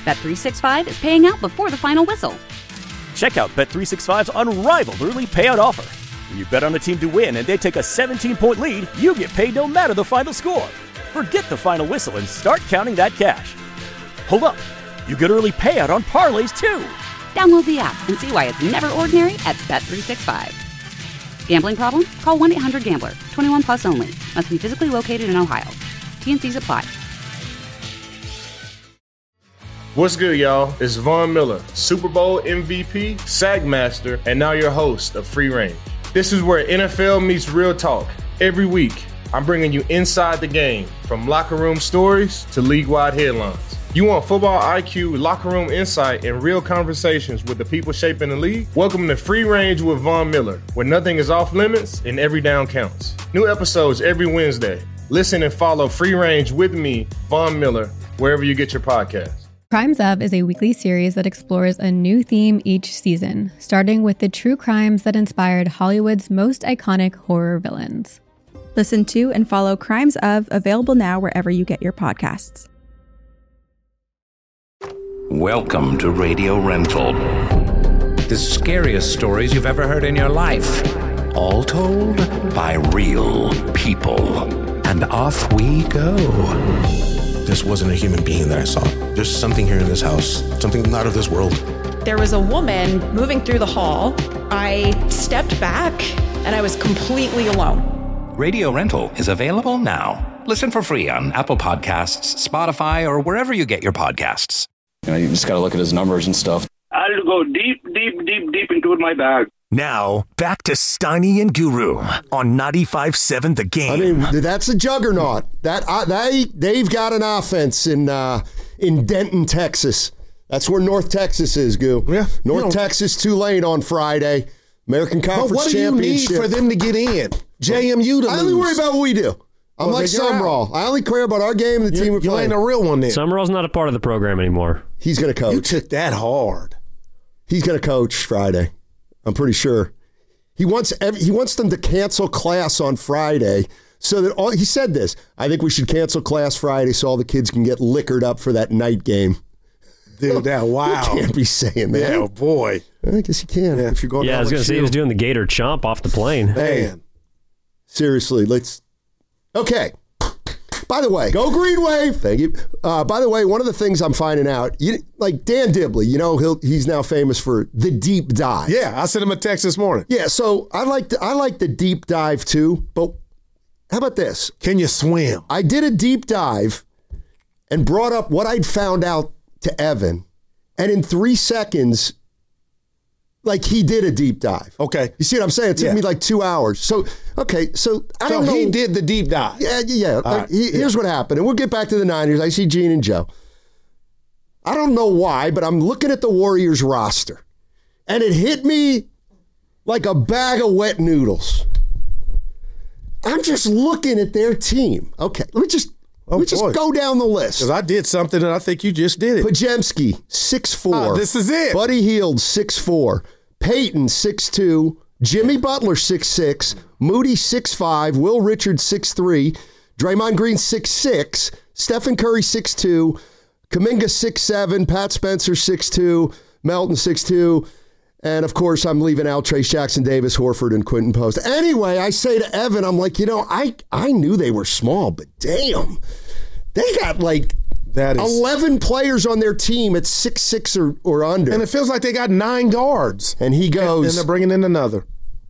Bet365 is paying out before the final whistle. Check out Bet365's unrivaled early payout offer. When you bet on a team to win and they take a 17-point lead, you get paid no matter the final score. Forget the final whistle and start counting that cash. Hold up. You get early payout on parlays, too. Download the app and see why it's never ordinary at Bet365. Gambling problem? Call 1-800-GAMBLER. 21 plus only. Must be physically located in Ohio. T&Cs apply. What's good, y'all? It's Von Miller, Super Bowl MVP, Sack Master, and now your host of Free Range. This is where NFL meets real talk. Every week, I'm bringing you inside the game, from locker room stories to league-wide headlines. You want football IQ, locker room insight, and real conversations with the people shaping the league? Welcome to Free Range with Von Miller, where nothing is off limits and every down counts. New episodes every Wednesday. Listen and follow Free Range with me, Von Miller, wherever you get your podcasts. Crimes Of is a weekly series that explores a new theme each season, starting with the true crimes that inspired Hollywood's most iconic horror villains. Listen to and follow Crimes Of, available now wherever you get your podcasts. Welcome to Radio Rental. The scariest stories you've ever heard in your life. All told by real people. And off we go. This wasn't a human being that I saw. There's something here in this house, something not of this world. There was a woman moving through the hall. I stepped back and I was completely alone. Radio Rental is available now. Listen for free on Apple Podcasts, Spotify, or wherever you get your podcasts. You just got to look at his numbers and stuff. I'll go deep into my bag. Now, back to Steiny and Guru on 95.7 The Game. I mean, that's a juggernaut. They've got an offense in Denton, Texas. That's where North Texas is, Goo. Yeah, North Texas, Tulane on Friday. American Conference Championship. What do you need for them to get in? JMU to lose. I only worry about what we do. I'm like Sumrall. I only care about our game and the team we're playing. You ain't a real one then. Sumrall's not a part of the program anymore. He's going to coach. You took that hard. He's going to coach Friday. I'm pretty sure. He wants them to cancel class on Friday so that he said this. I think we should cancel class Friday so all the kids can get liquored up for that night game. Dude, wow. You can't be saying that. Yeah, boy. I guess you can. Yeah. If you're going I was going to say he was doing the Gator chomp off the plane. Man. Seriously, okay. By the way, go Green Wave. Thank you. By the way, one of the things I'm finding out, like Dan Dibley, he's now famous for the deep dive. Yeah, I sent him a text this morning. Yeah, so I like the deep dive too, but how about this? Can you swim? I did a deep dive and brought up what I'd found out to Evan, and in 3 seconds, he did a deep dive. Okay. You see what I'm saying? It took me 2 hours. So I don't know. He did the deep dive. Yeah. Here's what happened. And we'll get back to the Niners. I see Gene and Joe. I don't know why, but I'm looking at the Warriors roster. And it hit me like a bag of wet noodles. I'm just looking at their team. Okay. Let me just go down the list. Because I did something and I think you just did it. Pajemski, 6'4". This is it. Buddy Hield, 6'4". Peyton, 6'2". Jimmy Butler, 6'6". Moody, 6'5". Will Richards, 6'3". Draymond Green, 6'6". Stephen Curry, 6'2". Kuminga, 6'7". Pat Spencer, 6'2". Melton, 6'2". And, of course, I'm leaving out Trace Jackson Davis, Horford, and Quentin Post. Anyway, I say to Evan, I'm like, I knew they were small, but damn, they got 11 players on their team at 6'6" or under. And it feels like they got 9 guards. And he goes... And they're bringing in another.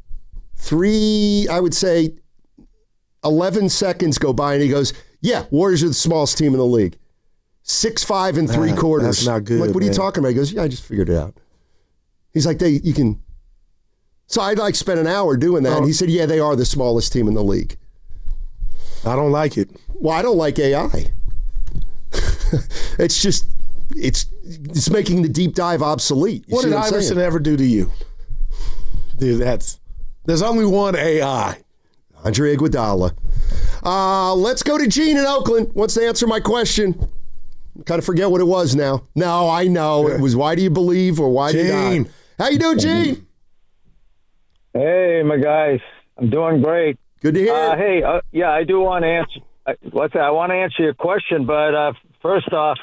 11 seconds go by, and he goes, yeah, Warriors are the smallest team in the league. 6'5" and 3/4. That's not good, I'm like, what are you talking about? He goes, yeah, I just figured it out. He's like, you can... So I'd spent an hour doing that, and he said, yeah, they are the smallest team in the league. I don't like it. Well, I don't like AI. It's just, it's making the deep dive obsolete. What did Iverson ever do to you? Dude, there's only one AI. Andre Iguodala. Let's go to Gene in Oakland. Wants to answer my question. Kind of forget what it was now. No, I know. It was why do you believe or why do you not? How you doing, Gene? Hey, my guys. I'm doing great. Good to hear. I do want to answer. I want to answer your question, but first off,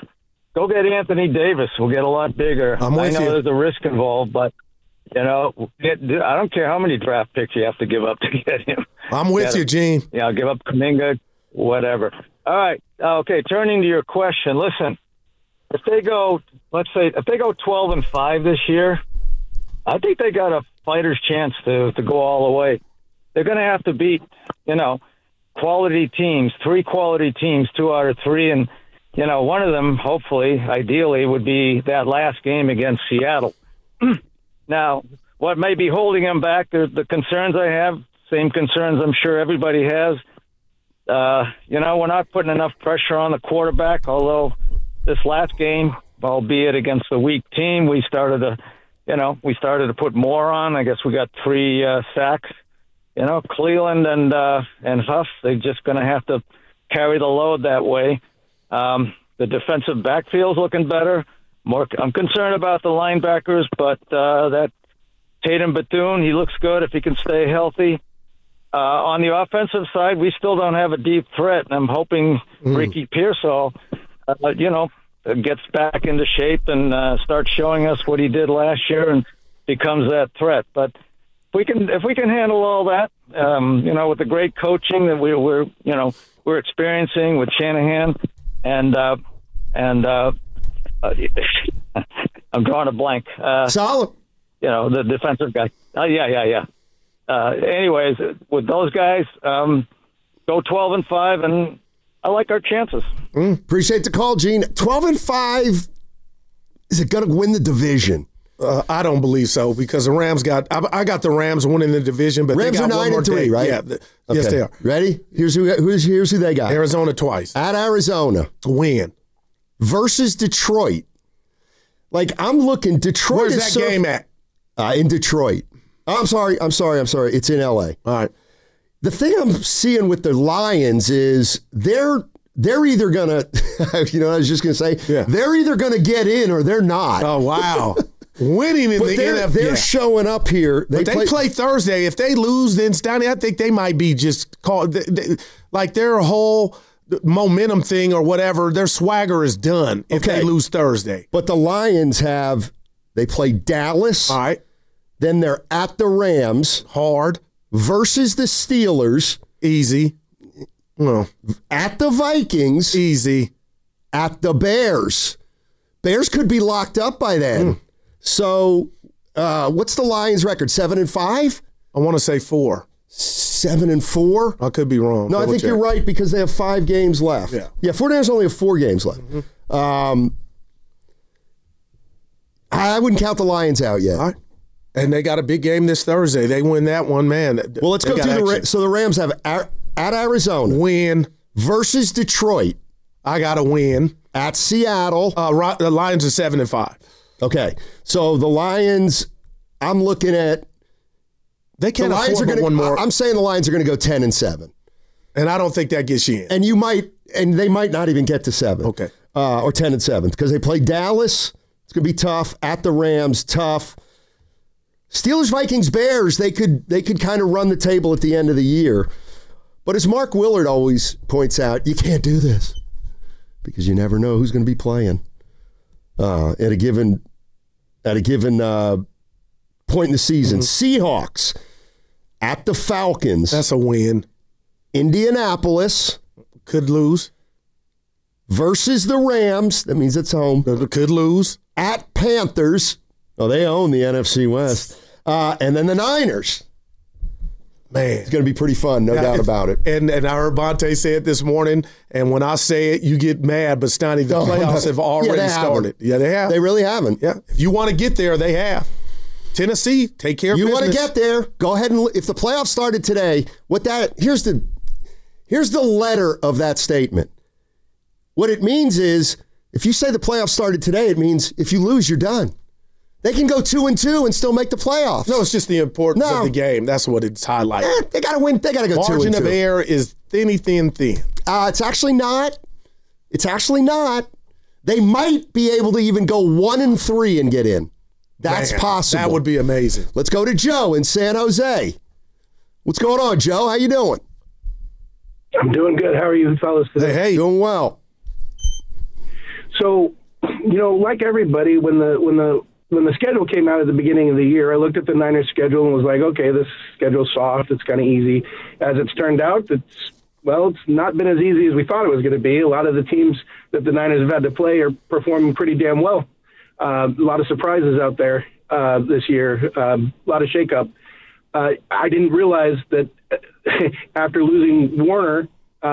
go get Anthony Davis. We'll get a lot bigger. I'm with I know you. there's a risk involved, but, I don't care how many draft picks you have to give up to get him. I'm with you, Gene. Yeah, give up Kuminga, whatever. All right. Okay, turning to your question. Listen, if they go 12-5 this year, I think they got a fighter's chance to go all the way. They're going to have to beat, quality teams, 3 quality teams, 2 out of 3. And, one of them, hopefully, ideally, would be that last game against Seattle. Now, what may be holding them back, the concerns I have, same concerns I'm sure everybody has. We're not putting enough pressure on the quarterback, although this last game, albeit against a weak team, we started to put more on. I guess we got 3 sacks. Cleveland and Huff, they're just going to have to carry the load that way. The defensive backfield's looking better. I'm concerned about the linebackers, but that Tatum Bethune, he looks good if he can stay healthy. On the offensive side, we still don't have a deep threat, and I'm hoping Ricky Pearsall, gets back into shape and starts showing us what he did last year and becomes that threat. But if we can handle all that, with the great coaching that we're experiencing with Shanahan, and I'm drawing a blank. Solid. The defensive guy. Yeah. Anyways, with those guys, go 12-5, and I like our chances. Appreciate the call, Gene. 12-5. Is it going to win the division? I don't believe so because the Rams I got the Rams winning the division, but Rams they got are 9-3, right? Yeah, okay. Yes, they are. Ready? Here's who they got. Arizona twice. At Arizona. Win. Versus Detroit. I'm looking. Detroit. Where's that game at? In Detroit. I'm sorry. It's in L.A. All right. The thing I'm seeing with the Lions is they're either gonna, I was just gonna say, they're either gonna get in or they're not. Oh wow. Winning in the NFL. They're showing up here. They play Thursday. If they lose, then Stoney, I think they might be just called like their whole momentum thing or whatever. Their swagger is done if they lose Thursday. But the Lions they play Dallas. All right. Then they're at the Rams. Hard. Versus the Steelers. Easy. Well, at the Vikings. Easy. At the Bears. Bears could be locked up by then. So, what's the Lions' record? 7-5? I want to say 4. 7-4? I could be wrong. No, I think you're right because they have 5 games left. Yeah. 49ers only have 4 games left. I wouldn't count the Lions out yet. All right. And they got a big game this Thursday. They win that one, man. Well, let's go through so the Rams have at Arizona. Win. Versus Detroit. I got to win. At Seattle. The Lions are 7-5. Okay. So the Lions, I'm looking at. They can't afford one more. I'm saying the Lions are going to go 10-7. And I don't think that gets you in. And they might not even get to 7. Okay. Or 10-7 because they play Dallas. It's going to be tough. At the Rams, tough. Steelers, Vikings, Bears, they could kind of run the table at the end of the year. But as Mark Willard always points out, you can't do this because you never know who's going to be playing at a given point in the season. Seahawks at the Falcons. That's a win. Indianapolis. Could lose. Versus the Rams. That means it's home. Could lose. At Panthers. Oh, they own the NFC West. And then the Niners. Man. It's going to be pretty fun, no doubt about it. And I heard Bonte say it this morning, and when I say it, you get mad, but Stoney, the playoffs have already started. Yeah, they have. They really haven't. Yeah. If you want to get there, they have. Tennessee, take care of business. You want to get there, go ahead and if the playoffs started today, here's the letter of that statement. What it means is if you say the playoffs started today, it means if you lose, you're done. They can go 2-2 and still make the playoffs. No, it's just the importance of the game. That's what it's highlighting. They got to win. They got to go 2-2. Margin of error is thin. It's actually not. They might be able to even go 1-3 and get in. That's possible. That would be amazing. Let's go to Joe in San Jose. What's going on, Joe? How you doing? I'm doing good. How are you fellas today? Hey, doing well. So like everybody, when the schedule came out at the beginning of the year, I looked at the Niners schedule and was like, okay, this schedule's soft. It's kind of easy. As it's turned out, it's not been as easy as we thought it was going to be. A lot of the teams that the Niners have had to play are performing pretty damn well. A lot of surprises out there this year, a lot of shakeup. I didn't realize that after losing Warner,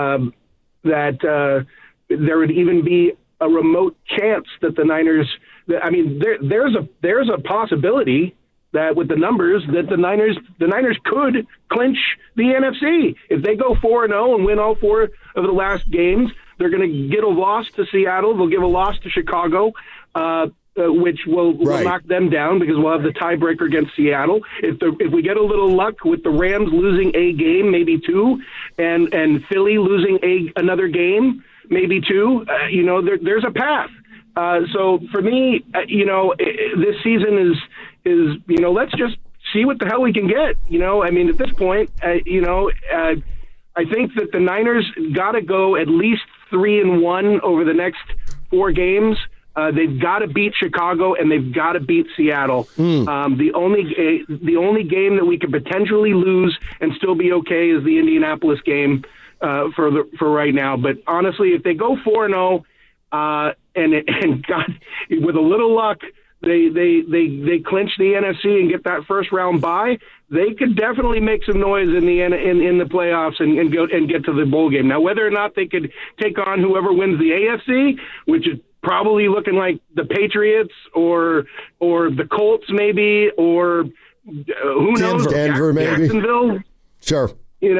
that there would even be a remote chance that the Niners. I mean, there's a possibility that with the numbers that the Niners could clinch the NFC if they go 4-0 and win all 4 of the last games. They're going to get a loss to Seattle. They'll give a loss to Chicago, which will knock them down because we'll have the tiebreaker against Seattle. If we get a little luck with the Rams losing a game, maybe 2, and Philly losing another game, maybe 2, there's a path. So for me, this season is let's just see what the hell we can get. I mean, at this point, I think that the Niners got to go at least 3-1 over the next 4 games. They've got to beat Chicago and they've got to beat Seattle. The only game that we could potentially lose and still be okay is the Indianapolis game for right now. But honestly, if they go 4-0 and God, with a little luck, they clinch the NFC and get that first round bye, they could definitely make some noise in the playoffs and get to the bowl game. Now, whether or not they could take on whoever wins the AFC, which is probably looking like the Patriots or the Colts maybe, or who knows, Denver maybe, Jacksonville. Sure. Who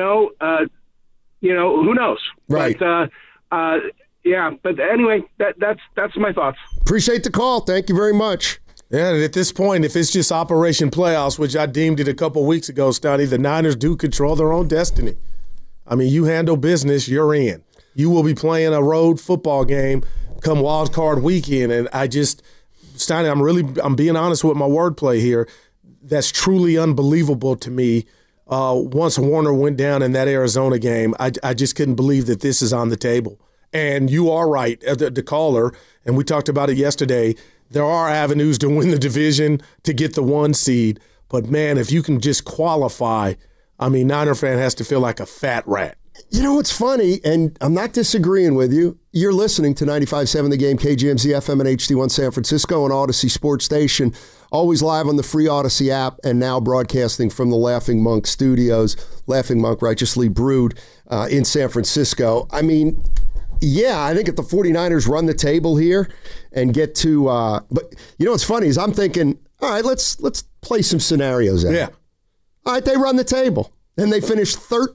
knows? Right. But, yeah, but anyway, that's my thoughts. Appreciate the call. Thank you very much. Yeah, and at this point, if it's just Operation Playoffs, which I deemed it a couple weeks ago, Stoney, the Niners do control their own destiny. I mean, you handle business, you're in. You will be playing a road football game come wild card weekend, and Stoney, I'm being honest with my wordplay here. That's truly unbelievable to me. Once Warner went down in that Arizona game, I just couldn't believe that this is on the table. And you are right, the caller, and we talked about it yesterday. There are avenues to win the division to get the 1 seed. But, man, if you can just qualify, I mean, Niner fan has to feel like a fat rat. You know what's funny, and I'm not disagreeing with you. You're listening to 95.7 The Game, KGMZ FM and HD1 San Francisco and Odyssey Sports Station. Always live on the free Odyssey app and now broadcasting from the Laughing Monk Studios. Laughing Monk Righteously Brewed in San Francisco. I mean, yeah, I think if the 49ers run the table here and get to but you know what's funny is I'm thinking, all right, let's play some scenarios out. Yeah. All right, they run the table and they finish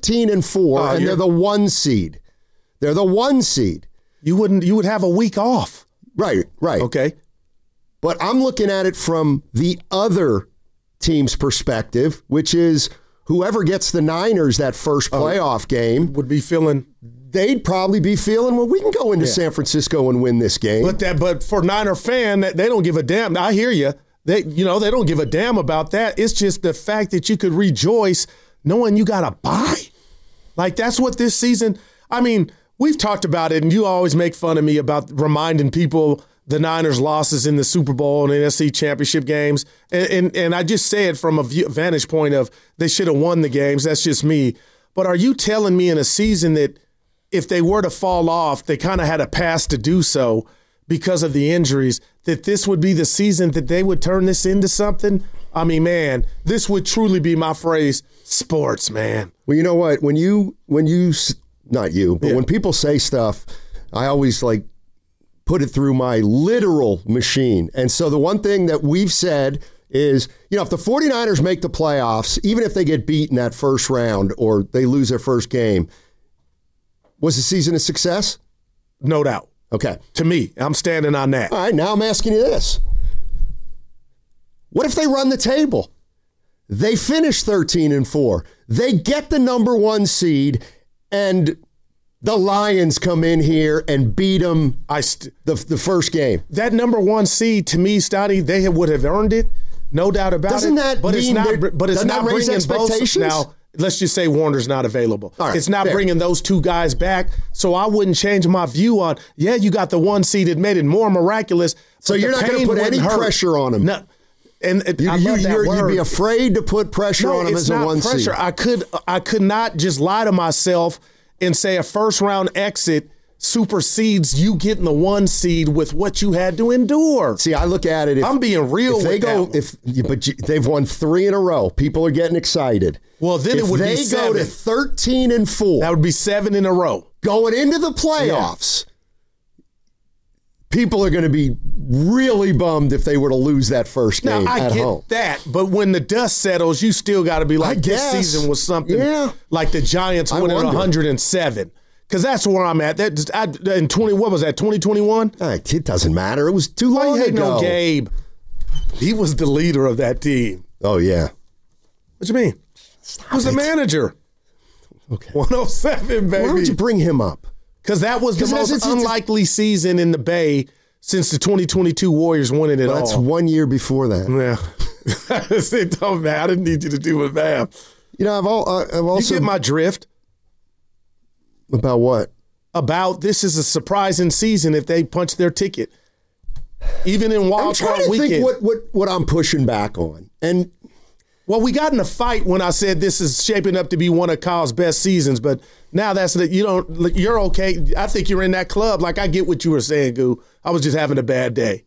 13-4 and they're the 1 seed. They're the 1 seed. You would have a week off. Right. Okay. But I'm looking at it from the other team's perspective, which is whoever gets the Niners that first playoff game would be feeling. They'd probably be feeling, well, we can go into San Francisco and win this game. But for Niner fan, they don't give a damn. I hear you. They don't give a damn about that. It's just the fact that you could rejoice knowing you got a bye. Like, that's what this season. I mean, we've talked about it, and you always make fun of me about reminding people the Niners' losses in the Super Bowl and NFC Championship games. And I just say it from a vantage point of they should have won the games. That's just me. But are you telling me in a season that if they were to fall off, they kind of had a pass to do so because of the injuries, that this would be the season that they would turn this into something? I mean, man, this would truly be my phrase, sports, man. Well, you know what? When people say stuff, I always put it through my literal machine. And so the one thing that we've said is, if the 49ers make the playoffs, even if they get beat in that first round or they lose their first game, was the season a success? No doubt. Okay. To me, I'm standing on that. All right, now I'm asking you this. What if they run the table? They finish 13-4. They get the number 1 seed, and the Lions come in here and beat them the first game. That number 1 seed, to me, Stotty, they would have earned it. No doubt about Doesn't it. That but mean it's not. But it's not raise bringing expectations? Now, let's just say Warner's not available. All right, it's not fair. bringing those two guys back. So I wouldn't change my view on, you got the 1 seed. It made it more miraculous. So you're not going to put any pressure on him. No. And you'd be afraid to put pressure on him as a 1 seed. I could not just lie to myself and say a first round exit supersedes you getting the 1 seed with what you had to endure. See, I look at it. I'm being real with that. They've won 3 in a row. People are getting excited. Well, then it would be 7. They go to 13-4. That would be 7 in a row. Going into the playoffs, people are going to be really bummed if they were to lose that first game I at get home. that, but when the dust settles, you still got to be like, this season was something like the Giants winning 107. Because that's where I'm at. What was that, 2021? It doesn't matter. It was too long ago. No, Gabe. He was the leader of that team. Oh, yeah. What you mean? He was the manager. Okay. 107, baby. Why would you bring him up? Because that was the most unlikely season in the Bay since the 2022 Warriors winning it all. That's 1 year before that. Yeah. It don't matter. I didn't need you to do it, man. You know, I've also... You get my drift. About what? About this is a surprising season if they punch their ticket. Even in wild card weekend. I'm trying to think what I'm pushing back on. And well, we got in a fight when I said this is shaping up to be one of Kyle's best seasons, but now you're okay. I think you're in that club. Like, I get what you were saying, Goo. I was just having a bad day.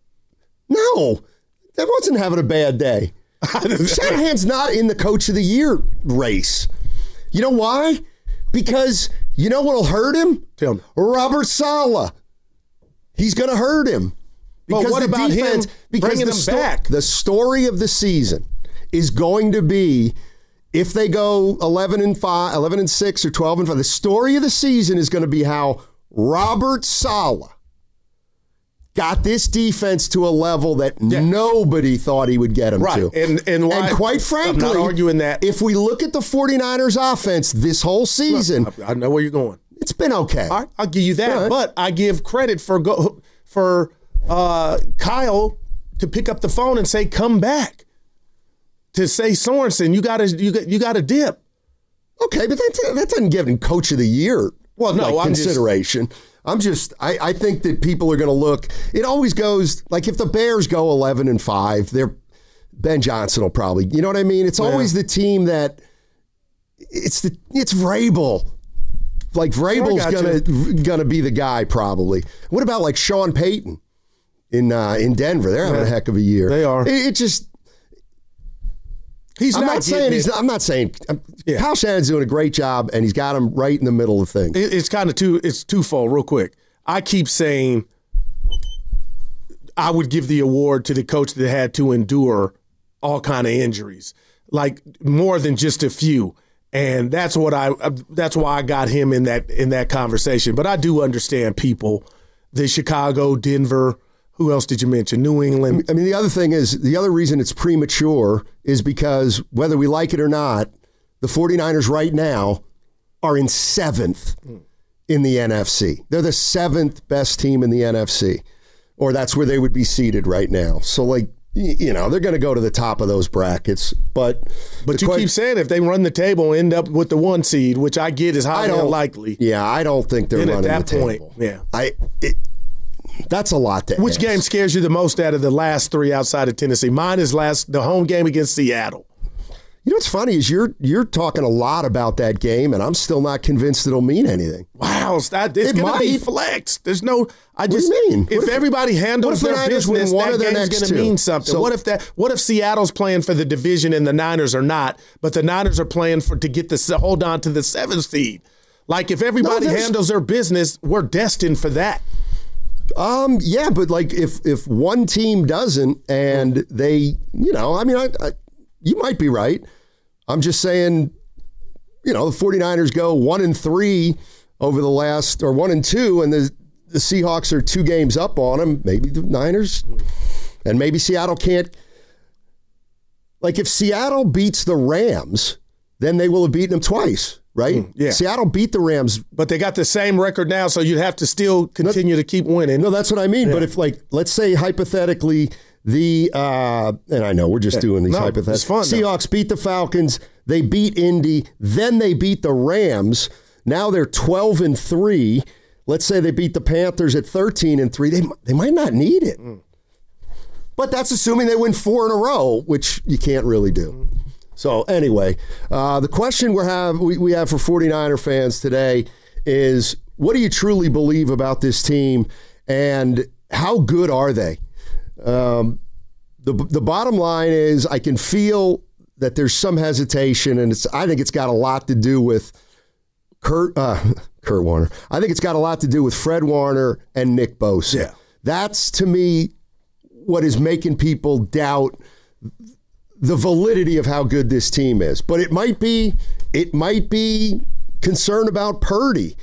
No, that wasn't having a bad day. Shanahan's not in the Coach of the Year race. You know why? Because you know what'll hurt him? Tell me. Robert Saleh. He's going to hurt him. Because what about him bringing him back? The story of the season is going to be if they go 11-6 or 12-5. The story of the season is going to be how Robert Saleh got this defense to a level that nobody thought he would get him to. And quite frankly, I'm not arguing that. If we look at the 49ers offense this whole season, look, I know where you're going. It's been okay. All right, I'll give you that. Right. But I give credit for Kyle to pick up the phone and say, come back. To say, Sorensen, you got to dip. Okay, but that doesn't give him Coach of the Year consideration. I think that people are going to look. It always goes, like if the Bears go 11-5, Ben Johnson will probably, you know what I mean? It's always the team that, it's Vrabel. Like Vrabel's gonna be the guy probably. What about like Sean Payton in Denver? They're having a heck of a year. They are. It just... I'm not saying Kyle Shanahan's doing a great job, and he's got him right in the middle of things. It's kind of it's twofold. Real quick, I keep saying I would give the award to the coach that had to endure all kind of injuries, like more than just a few, and that's why I got him in that conversation. But I do understand people, the Chicago, Denver. Who else did you mention? New England. I mean, the other reason it's premature is because whether we like it or not, the 49ers right now are in 7th in the NFC. They're the 7th best team in the NFC, or that's where they would be seated right now. So, like, you know, they're going to go to the top of those brackets. But you keep saying if they run the table, end up with the 1 seed, which I get is highly unlikely. Yeah, I don't think they're running at that the point. table. Yeah, that's a lot to Which ask. game scares you the most out of the last 3 outside of Tennessee? Mine is the home game against Seattle. You know what's funny is you're talking a lot about that game, and I'm still not convinced it'll mean anything. Wow, it's going to be flexed. There's no. What do you mean? If everybody handles their business, that game's going to mean something. So, what if Seattle's playing for the division and the Niners are not, but the Niners are playing to hold on to the 7th seed? Like if everybody handles their business, we're destined for that. Yeah, but like if one team doesn't and they, you know, I mean, you might be right. I'm just saying, you know, the 49ers go 1-3 over the last, or 1-2, and the Seahawks are 2 games up on them. Maybe the Niners, and maybe Seattle can't. Like if Seattle beats the Rams, then they will have beaten them twice. Right? Yeah. Seattle beat the Rams. But they got the same record now, so you'd have to still continue to keep winning. No, that's what I mean. Yeah. But if, like, let's say hypothetically and I know we're just doing these hypotheticals. It's fun, Seahawks beat the Falcons, They beat Indy. Then they beat the Rams. Now they're 12-3. Let's say they beat the Panthers at 13-3. They might not need it. But that's assuming they win 4 in a row, which you can't really do. So anyway, the question we have for 49er fans today is, what do you truly believe about this team, and how good are they? The bottom line is, I can feel that there's some hesitation, and I think it's got a lot to do with Kurt Warner. I think it's got a lot to do with Fred Warner and Nick Bosa. Yeah. That's, to me, what is making people doubt the validity of how good this team is. But it might be concern about Purdy.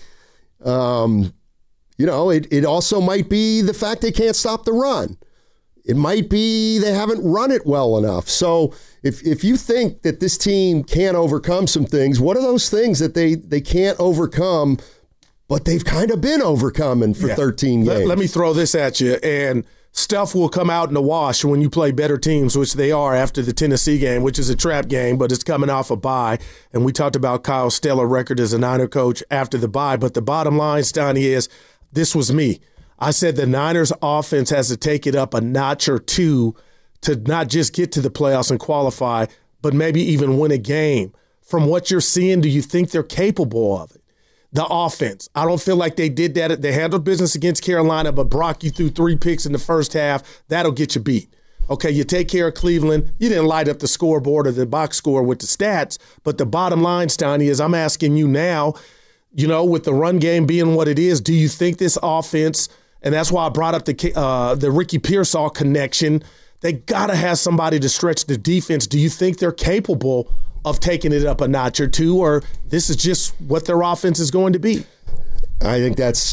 It also might be the fact they can't stop the run. It might be they haven't run it well enough. So if you think that this team can't overcome some things, what are those things that they can't overcome, but they've kind of been overcoming for 13 games? Let me throw this at you, and stuff will come out in the wash when you play better teams, which they are after the Tennessee game, which is a trap game, but it's coming off a bye. And we talked about Kyle's stellar record as a Niner coach after the bye. But the bottom line, Stoney, is this was me. I said the Niners offense has to take it up a notch or two to not just get to the playoffs and qualify, but maybe even win a game. From what you're seeing, do you think they're capable of it? The offense. I don't feel like they did that. They handled business against Carolina, but Brock, you threw 3 picks in the first half. That'll get you beat. Okay, you take care of Cleveland. You didn't light up the scoreboard or the box score with the stats, but the bottom line, Stoney, is I'm asking you now, with the run game being what it is, do you think this offense, and that's why I brought up the Ricky Pearsall connection, they got to have somebody to stretch the defense. Do you think they're capable of taking it up a notch or two, or this is just what their offense is going to be? I think that's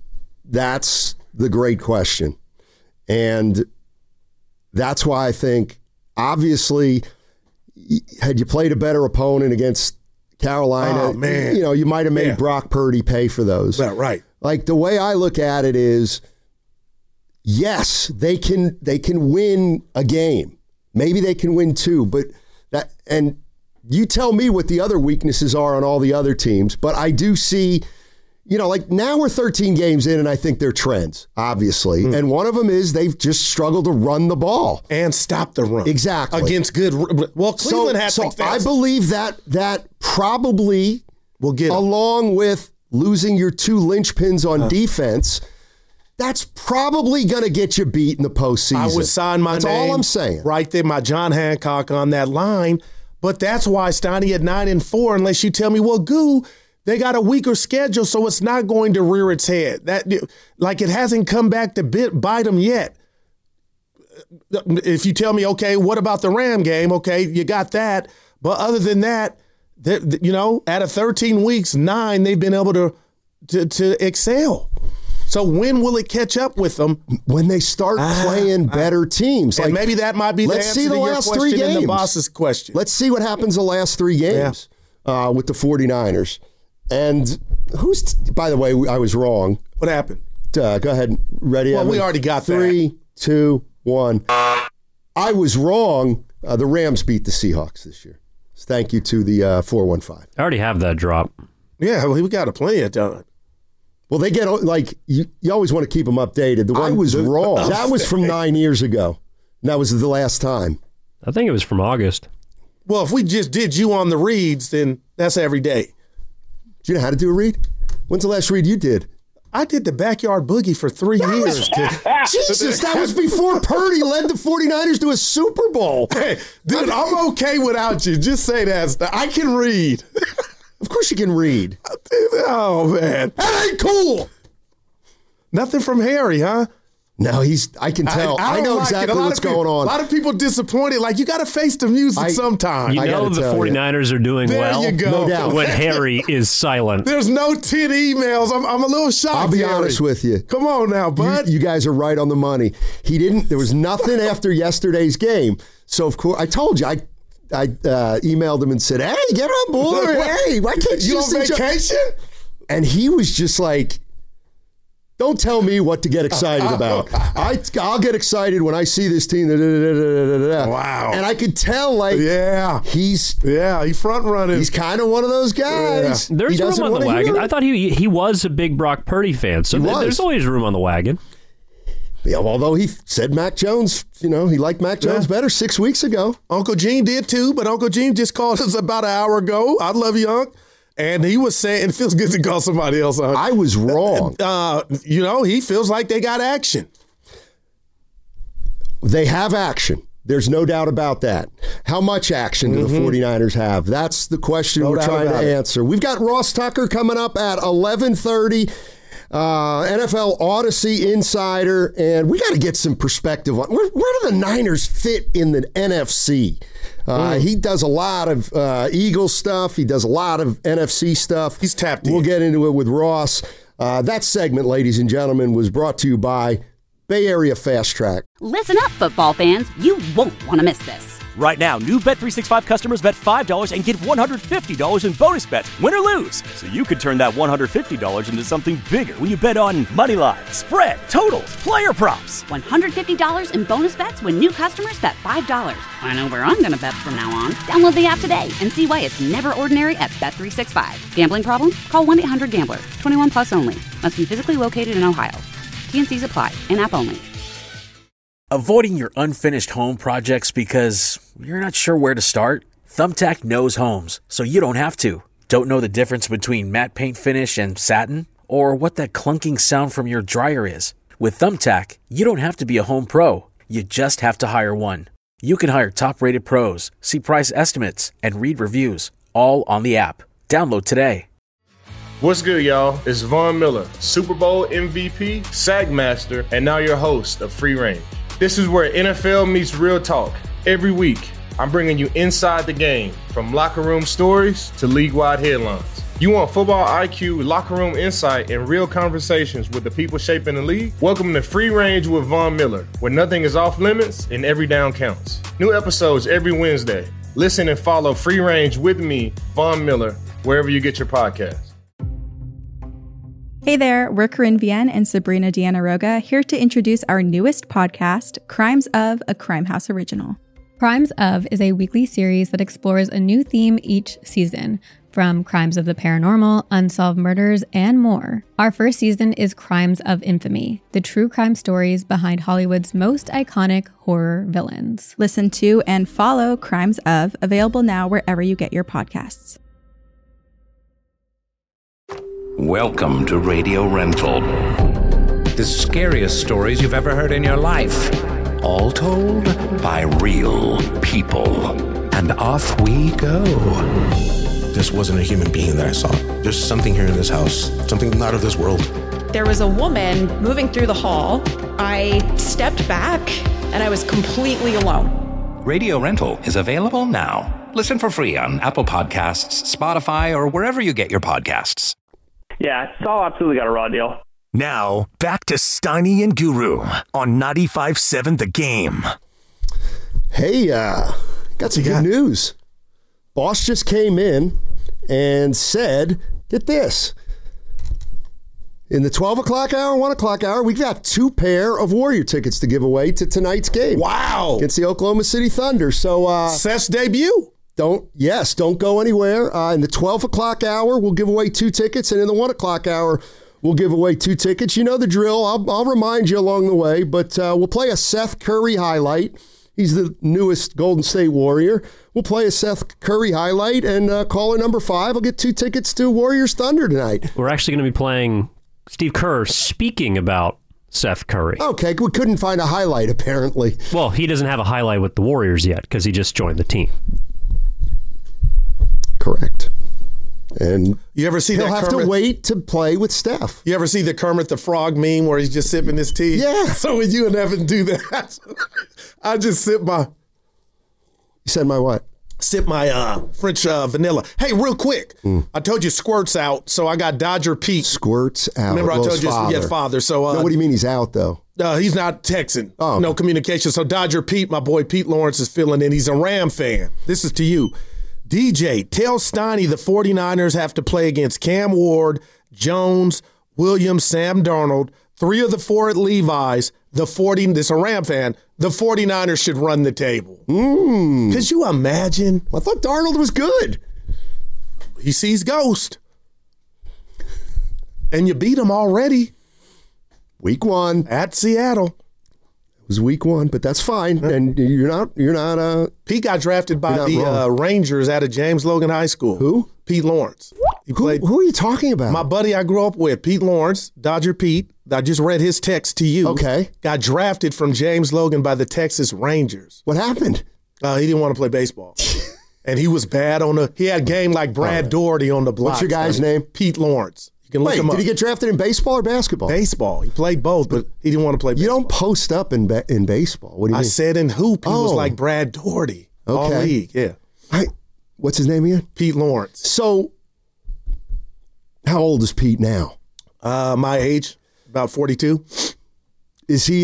the great question. And that's why I think, obviously, had you played a better opponent against Carolina, you might have made Brock Purdy pay for those. Yeah, right. Like, the way I look at it is, yes, they can win a game. Maybe they can win 2, but you tell me what the other weaknesses are on all the other teams, but I do see, now we're 13 games in, and I think they're trends, obviously. And one of them is they've just struggled to run the ball. And stop the run. Exactly. Against good. Well, Cleveland had so I believe that probably will get along with losing your 2 linchpins on defense, that's probably going to get you beat in the postseason. I would sign my name. That's all I'm saying. Right there, my John Hancock on that line. But that's why Stoney at 9-4, unless you tell me, well, they got a weaker schedule, so it's not going to rear its head. It hasn't come back to bite them yet. If you tell me, okay, what about the Ram game? Okay, you got that. But other than that, out of 13 weeks, 9, they've been able to excel. So when will it catch up with them? When they start playing better teams. And maybe that might be the answer to your question and the boss's question. Let's see what happens the last 3 games with the 49ers. And by the way, I was wrong. What happened? Go ahead. Ready? Well, we already got 3, 2, 1. I was wrong. The Rams beat the Seahawks this year. So thank you to the 415. I already have that drop. Yeah, we got plenty of time. Well, they get, you always want to keep them updated. I was wrong. That was from 9 years ago. And that was the last time. I think it was from August. Well, if we just did you on the reads, then that's every day. Do you know how to do a read? When's the last read you did? I did the Backyard Boogie for 3 years. Jesus, that was before Purdy led the 49ers to a Super Bowl. Hey, dude, I'm okay without you. Just say that. I can read. Of course you can read. Oh, man. That ain't cool. Nothing from Harry, huh? No, I can tell. I know exactly what's going on. A lot of people disappointed. You got to face the music sometime. You know the 49ers are doing well. There you go. No doubt. When Harry is silent. There's no 10 emails. I'm a little shocked. I'll be honest with you. Come on now, bud. You guys are right on the money. There was nothing after yesterday's game. So, of course, I told you, I emailed him and said, hey, get on board. Hey, why can't you on vacation? And he was just like, Don't tell me what to get excited about. I'll get excited when I see this team. Wow. And I could tell, he's front running. He's kind of one of those guys. Yeah. There's room on the wagon. I thought he was a big Brock Purdy fan, so there's always room on the wagon. Yeah, although he said Mac Jones, he liked Mac Jones better 6 weeks ago. Uncle Gene did too, but Uncle Gene just called us about an hour ago. I love you, Unc. And he was saying, it feels good to call somebody else Unc. I was wrong. He feels like they got action. They have action. There's no doubt about that. How much action do the 49ers have? That's the question we're trying to answer. We've got Ross Tucker coming up at 11:30. NFL Odyssey Insider, and we got to get some perspective on where do the Niners fit in the NFC? He does a lot of Eagles stuff. He does a lot of NFC stuff. He's tapped in. We'll get into it with Ross. That segment, ladies and gentlemen, was brought to you by Bay Area Fast Track. Listen up, football fans. You won't want to miss this. Right now, new Bet365 customers bet $5 and get $150 in bonus bets, win or lose. So you could turn that $150 into something bigger when you bet on money line, spread, totals, player props. $150 in bonus bets when new customers bet $5. I know where I'm going to bet from now on. Download the app today and see why it's never ordinary at Bet365. Gambling problem? Call 1-800-GAMBLER. 21 plus only. Must be physically located in Ohio. T&Cs apply. In-app only. Avoiding your unfinished home projects because you're not sure where to start? Thumbtack knows homes, so you don't have to. Don't know the difference between matte paint finish and satin? Or what that clunking sound from your dryer is? With Thumbtack, you don't have to be a home pro. You just have to hire one. You can hire top-rated pros, see price estimates, and read reviews, all on the app. Download today. What's good, y'all? It's Von Miller, Super Bowl MVP, SAG Master, and now your host of Free Range. This is where NFL meets real talk. Every week, I'm bringing you inside the game, from locker room stories to league-wide headlines. You want football IQ, locker room insight, and real conversations with the people shaping the league? Welcome to Free Range with Von Miller, where nothing is off limits and every down counts. New episodes every Wednesday. Listen and follow Free Range with me, Von Miller, wherever you get your podcasts. Hey there, we're Corinne Vienne and Sabrina Diana-Roga here to introduce our newest podcast, Crimes of, a Crime House original. Crimes of is a weekly series that explores a new theme each season, from crimes of the paranormal, unsolved murders, and more. Our first season is Crimes of Infamy, the true crime stories behind Hollywood's most iconic horror villains. Listen to and follow Crimes of, available now wherever you get your podcasts. Welcome to Radio Rental. The scariest stories you've ever heard in your life. All told by real people. And off we go. This wasn't a human being that I saw. There's something here in this house. Something not of this world. There was a woman moving through the hall. I stepped back and I was completely alone. Radio Rental is available now. Listen for free on Apple Podcasts, Spotify, or wherever you get your podcasts. Yeah, Saul absolutely got a raw deal. Now, back to Steiny and Guru on 95.7 The Game. Hey, got some good news. Boss just came in and said, get this. In the 12 o'clock hour, 1 o'clock hour, we've got 2 pair of Warrior tickets to give away to tonight's game. Wow. Against the Oklahoma City Thunder. So, Seth's debut. Don't go anywhere. In the 12 o'clock hour, we'll give away 2 tickets. And in the 1 o'clock hour, we'll give away 2 tickets. You know the drill. I'll remind you along the way. But we'll play a Seth Curry highlight. He's the newest Golden State Warrior. We'll play a Seth Curry highlight. And caller number 5 will get 2 tickets to Warriors Thunder tonight. We're actually going to be playing Steve Kerr speaking about Seth Curry. Okay, we couldn't find a highlight, apparently. Well, he doesn't have a highlight with the Warriors yet because he just joined the team. Correct. And you ever see he'll that have Kermit, to wait to play with Steph. You ever see the Kermit the Frog meme where he's just sipping his tea? Yeah. So when you and Evan do that, I just sip my... You said my what? Sip my French vanilla. Hey, real quick. I told you Squirt's out, so I got Dodger Pete. Squirt's out. Remember I told you his father. So, no, what do you mean he's out, though? He's not texting. Oh, okay. No communication. So Dodger Pete, my boy Pete Lawrence, is filling in. He's a Ram fan. This is to you. DJ, tell Steiny the 49ers have to play against Cam Ward, Jones, Williams, Sam Darnold, 3 of the 4 at Levi's. This is a Ram fan. The 49ers should run the table. Could you imagine? I thought Darnold was good. He sees ghost. And you beat him already. Week 1 at Seattle. It was week 1, but that's fine. And you're not. Pete got drafted by the Rangers out of James Logan High School. Who? Pete Lawrence. Who are you talking about? My buddy I grew up with, Pete Lawrence, Dodger Pete. I just read his text to you. Okay. Got drafted from James Logan by the Texas Rangers. What happened? He didn't want to play baseball. And he was bad he had game like Brad Doherty on the block. What's your guy's name? Pete Lawrence. You can look him up. Did he get drafted in baseball or basketball? Baseball. He played both, but he didn't want to play baseball. You don't post up in baseball. What do you mean? I said in hoop, he was like Brad Doherty. Okay. All league, yeah. What's his name again? Pete Lawrence. So, how old is Pete now? My age, about 42. Is he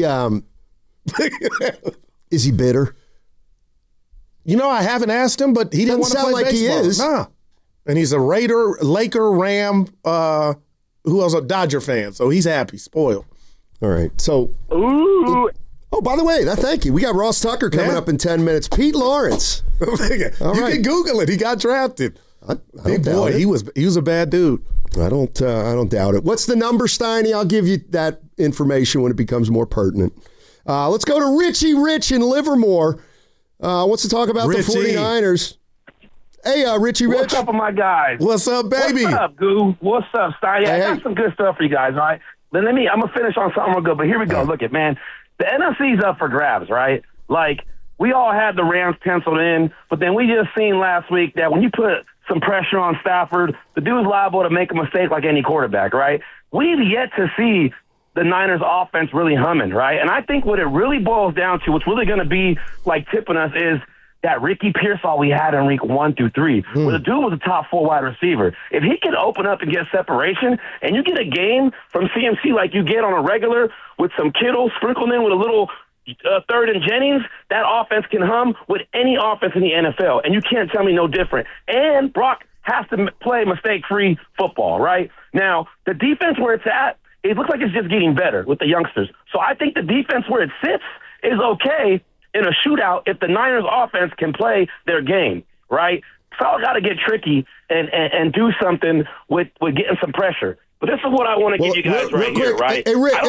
is he bitter? You know, I haven't asked him, but he didn't want to play like baseball. He is. Nah. And he's a Laker, Ram, who else? A Dodger fan. So he's happy, spoiled. All right. So, ooh. Oh, by the way, thank you. We got Ross Tucker coming up in 10 minutes. Pete Lawrence. You can Google it. He got drafted. Big boy. He was a bad dude. I don't doubt it. What's the number, Steiny? I'll give you that information when it becomes more pertinent. Let's go to Richie Rich in Livermore. Wants to talk about the 49ers. Hey, Richie Rich. What's up with my guys? What's up, baby? What's up, Goo? What's up, Steiny? I got some good stuff for you guys, all right? Then I'm going to finish on something real good, but here we go. Look it, man. The NFC's up for grabs, right? Like, we all had the Rams penciled in, but then we just seen last week that when you put some pressure on Stafford, the dude's liable to make a mistake like any quarterback, right? We've yet to see the Niners offense really humming, right? And I think what it really boils down to, what's really going to be like tipping us is that Ricky Pearsall we had in week 1 through 3, where the dude was a top 4 wide receiver. If he can open up and get separation, and you get a game from CMC like you get on a regular with some Kittle sprinkled in with a little third and Jennings, that offense can hum with any offense in the NFL, and you can't tell me no different. And Brock has to play mistake-free football, right? Now, the defense where it's at, it looks like it's just getting better with the youngsters. So I think the defense where it sits is okay in a shootout if the Niners offense can play their game, right? So I got to get tricky and do something with getting some pressure. But this is what I want to give you guys right here, right?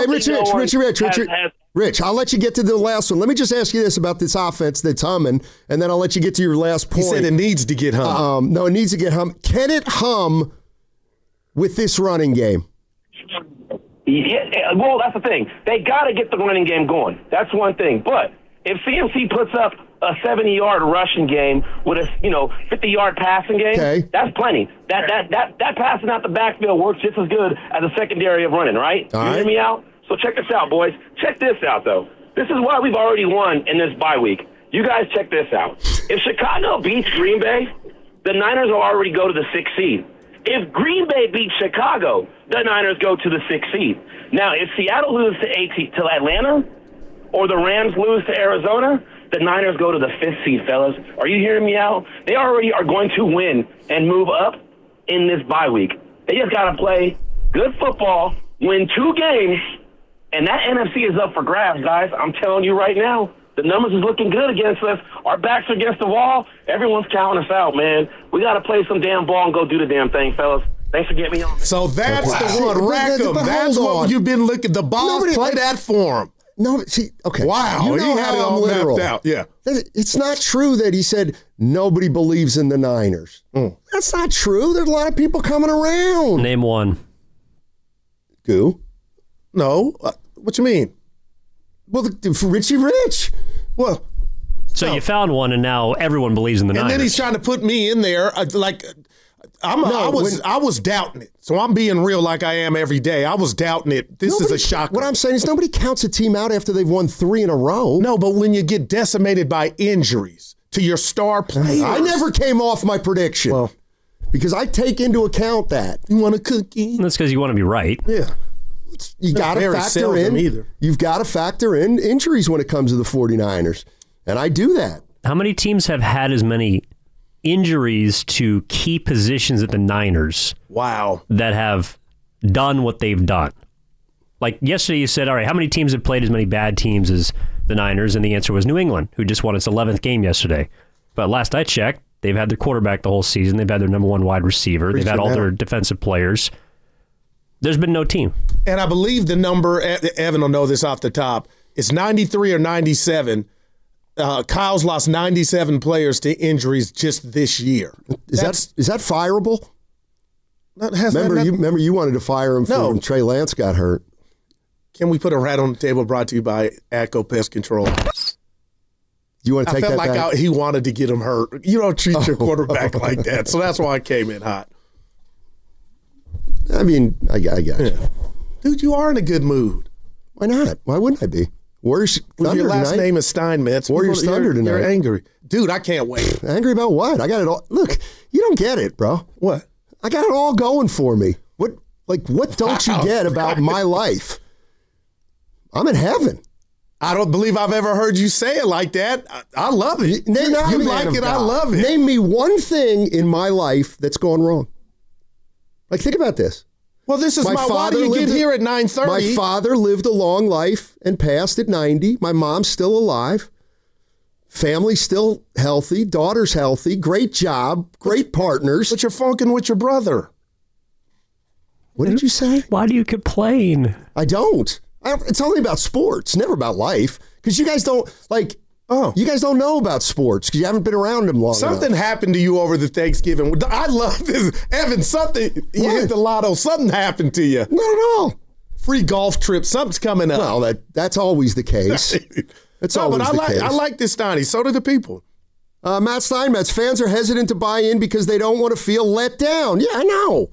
Rich, I'll let you get to the last one. Let me just ask you this about this offense that's humming, and then I'll let you get to your last point. He said it needs to get hum. No, it needs to get hum. Can it hum with this running game? Yeah, well, that's the thing. They got to get the running game going. That's one thing. But if CMC puts up a 70-yard rushing game with a 50-yard passing game, that's plenty. That passing out the backfield works just as good as a secondary of running, right? You hear me out? So check this out, boys. Check this out, though. This is why we've already won in this bye week. You guys check this out. If Chicago beats Green Bay, the Niners will already go to the 6th seed. If Green Bay beats Chicago, the Niners go to the 6th seed. Now, if Seattle loses to Atlanta or the Rams lose to Arizona, the Niners go to the 5th seed, fellas. Are you hearing me out? They already are going to win and move up in this bye week. They just got to play good football, win 2 games, and that NFC is up for grabs, guys. I'm telling you right now. The numbers is looking good against us. Our backs are against the wall. Everyone's counting us out, man. We got to play some damn ball and go do the damn thing, fellas. Thanks for getting me on. So that's the one. Rackham. That's what you've been looking. The Boss play that for him. No, see, okay. Wow, you know he had it all mapped out. Yeah. It's not true that he said nobody believes in the Niners. That's not true. There's a lot of people coming around. Name one. Goo? No. What you mean? Well, for Richie Rich. Well, so you found one, and now everyone believes in the Niners. And then he's trying to put me in there, I was doubting it. So I'm being real, like I am every day. I was doubting it. This is a shocker. What I'm saying is nobody counts a team out after they've won 3 in a row. No, but when you get decimated by injuries to your star players, I never came off my prediction. Well, because I take into account that. You want a cookie? That's because you want to be right. Yeah. You got to factor in. You've got to factor in injuries when it comes to the 49ers. And I do that. How many teams have had as many injuries to key positions at the Niners? Wow. That have done what they've done? Like yesterday you said, all right, how many teams have played as many bad teams as the Niners? And the answer was New England, who just won its 11th game yesterday. But last I checked, they've had their quarterback the whole season. They've had their number one wide receiver. They've had all their defensive players. There's been no team. And I believe the number, Evan will know this off the top, it's 93 or 97. Kyle's lost 97 players to injuries just this year. Is that fireable? Remember you wanted to fire him when Trey Lance got hurt. Can we put a rat on the table brought to you by ATCO Pest Control? You want to take that back? I felt like he wanted to get him hurt. You don't treat your quarterback like that. So that's why I came in hot. I mean, I got you. Yeah. Dude, you are in a good mood. Why not? Why wouldn't I be? Warriors Thunder your last tonight. name is Steinmetz. Warriors Thunder tonight. You're angry. Dude, I can't wait. Angry about what? I got it all. Look, you don't get it, bro. What? I got it all going for me. What don't you get about my life? I'm in heaven. I don't believe I've ever heard you say it like that. I love it. You like it, I love it. Name me one thing in my life that's gone wrong. Like, think about this. Well, this is why do you get here at 9:30? My father lived a long life and passed at 90. My mom's still alive. Family's still healthy. Daughter's healthy. Great job. Great partners. But you're funking with your brother. What did you say? Why do you complain? I don't. It's only about sports, never about life. Because you guys don't, you guys don't know about sports because you haven't been around them long Something enough. happened to you over the Thanksgiving. I love this. Evan, you hit the lotto. Something happened to you. Not at all. Free golf trip. Something's coming up. Well, that's always the case. That's always the case. I like this, Steiny. So do the people. Matt Steinmetz, fans are hesitant to buy in because they don't want to feel let down. Yeah, I know.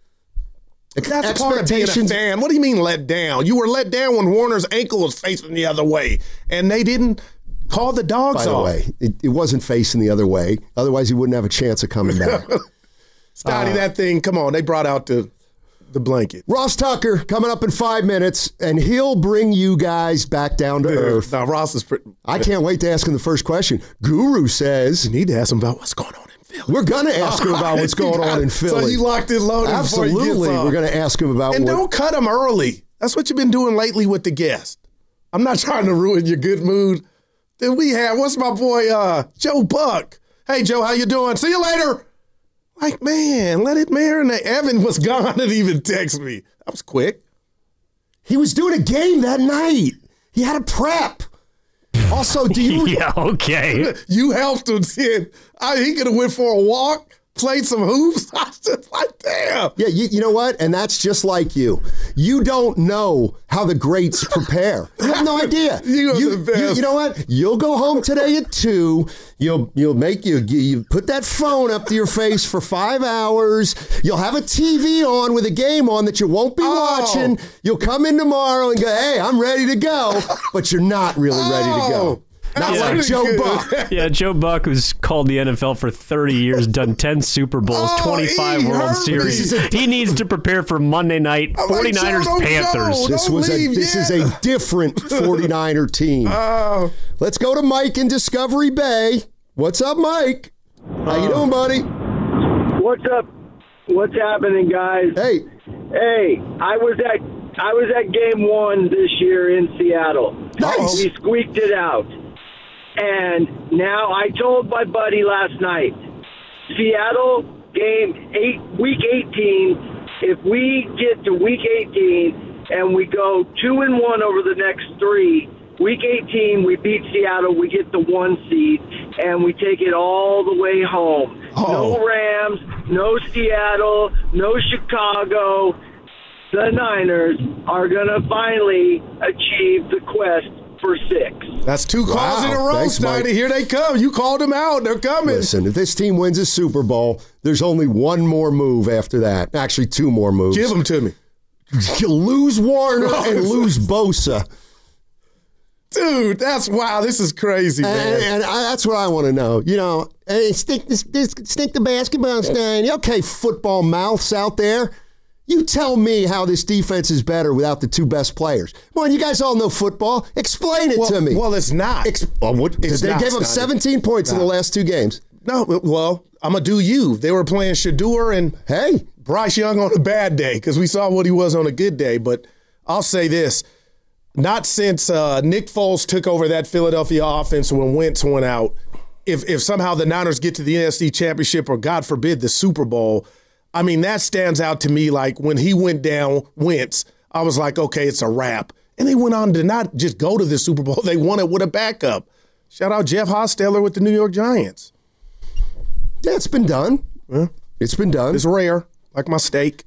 That's part of being a fan. What do you mean let down? You were let down when Warner's ankle was facing the other way, and they didn't call the dogs off. By the way, it wasn't facing the other way. Otherwise, he wouldn't have a chance of coming back. Scotty, that thing, come on. They brought out the blanket. Ross Tucker coming up in 5 minutes, and he'll bring you guys back down to earth. Now, Ross is I can't wait to ask him the first question. Guru says... You need to ask him about what's going on in Philly. We're going to ask him about what's going on in Philly. So you locked it loaded. Absolutely. We're going to ask him about And don't cut him early. That's what you've been doing lately with the guest. I'm not trying to ruin your good mood. Then we have, what's my boy, Joe Buck. Hey, Joe, how you doing? See you later. Like, man, let it marinate. Evan was gone and even text me. That was quick. He was doing a game that night. He had a prep. Also, do you... Yeah, okay. You helped him, Sid. He could have went for a walk, played some hoops. I was just like, damn. Yeah, you know what? And that's just like you. You don't know how the greats prepare. You have no idea. You're the best. You know what? You'll go home today at 2. You put that phone up to your face for 5 hours. You'll have a TV on with a game on that you won't be watching. You'll come in tomorrow and go, hey, I'm ready to go. But you're not really ready to go. Not like Joe Buck. Yeah, Joe Buck, who's called the NFL for 30 years, done 10 Super Bowls, 25 World Series. He needs to prepare for Monday night, 49ers Panthers. This is a different 49er team. Let's go to Mike in Discovery Bay. What's up, Mike? How you doing, buddy? What's up? What's happening, guys? Hey, I was at game 1 this year in Seattle. Nice. We squeaked it out. And now I told my buddy last night, Seattle week 18, if we get to week 18 and we go 2-1 over the next 3, week 18 we beat Seattle, we get the 1 seed, and we take it all the way home. No Rams, no Seattle, no Chicago. The Niners are going to finally achieve the quest for 6. That's 2 calls in a row, Steiny. Here they come. You called them out. They're coming. Listen, if this team wins a Super Bowl, there's only one more move after that. Actually, 2 more moves. Give them to me. You lose Warner and lose Bosa. Dude, wow. This is crazy, man. And that's what I want to know. You know, hey, stick the basketball, Stein. Okay, football mouths out there. You tell me how this defense is better without the 2 best players. Well, you guys all know football. Explain it to me. Well, it's not. They gave up 17 points in the last 2 games. No, well, I'm going to do you. They were playing Shador and Bryce Young on a bad day because we saw what he was on a good day. But I'll say this. Not since Nick Foles took over that Philadelphia offense when Wentz went out, if somehow the Niners get to the NFC Championship or, God forbid, the Super Bowl, I mean, that stands out to me. Like when he went down, Wentz, I was like, okay, it's a wrap. And they went on to not just go to the Super Bowl. They won it with a backup. Shout out Jeff Hostetler with the New York Giants. Yeah, it's been done. Yeah. It's been done. It's rare, like my steak.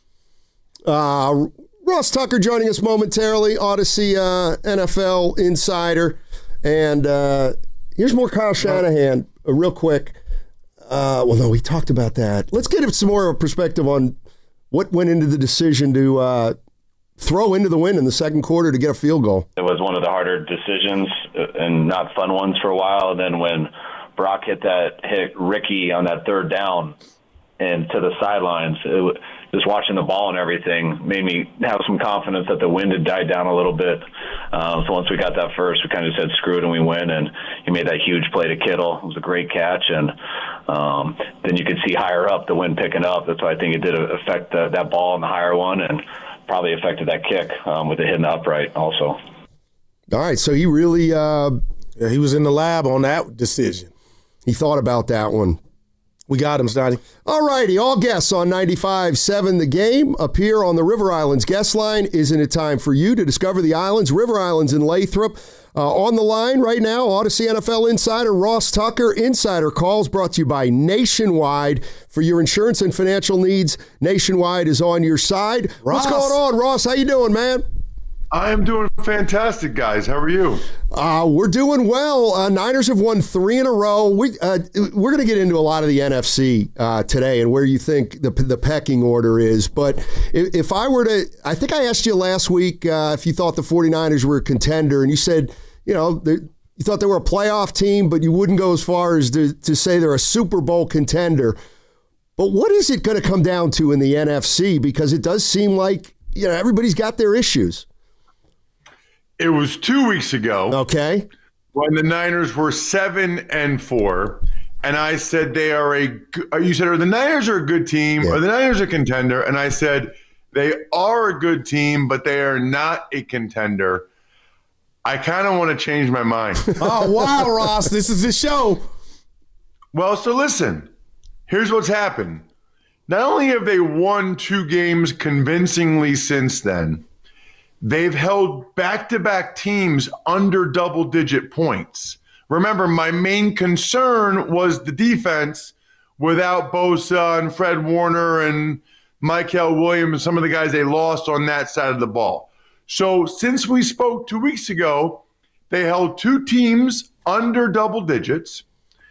Ross Tucker joining us momentarily, Odyssey NFL insider. And here's more Kyle Shanahan real quick. Well, no, we talked about that. Let's get some more perspective on what went into the decision to throw into the wind in the second quarter to get a field goal. It was one of the harder decisions and not fun ones for a while. And then when Brock hit Ricky on that third down and to the sidelines, just watching the ball and everything made me have some confidence that the wind had died down a little bit. So once we got that first, we kind of said screw it and we win. And he made that huge play to Kittle. It was a great catch. And then you could see higher up the wind picking up. That's why I think it did affect that ball on the higher one and probably affected that kick with it hitting the upright also. All right, so he really he was in the lab on that decision. He thought about that one. We got him, Snotty. All righty, all guests on 95.7 The Game appear on the River Islands guest line. Isn't it time for you to discover the islands? River Islands in Lathrop. On the line right now, Odyssey NFL insider Ross Tucker. Insider calls brought to you by Nationwide. For your insurance and financial needs, Nationwide is on your side. Ross. What's going on, Ross? How you doing, man? I am doing fantastic, guys. How are you? We're doing well. Niners have won 3 in a row. We're going to get into a lot of the NFC today and where you think the pecking order is. But if I were to, I think I asked you last week if you thought the 49ers were a contender, and you said, you thought they were a playoff team, but you wouldn't go as far as to say they're a Super Bowl contender. But what is it going to come down to in the NFC? Because it does seem like, everybody's got their issues. It was 2 weeks ago. Okay. When the Niners were 7-4, and I said you said, the Niners are a good team, or the Niners are a contender, and I said they are a good team, but they are not a contender. I kind of want to change my mind. Oh, wow, Ross, this is the show. Well, so listen, here's what's happened. Not only have they won 2 games convincingly since then, they've held back-to-back teams under double-digit points. Remember, my main concern was the defense without Bosa and Fred Warner and Michael Williams and some of the guys they lost on that side of the ball. So since we spoke 2 weeks ago, they held 2 teams under double digits,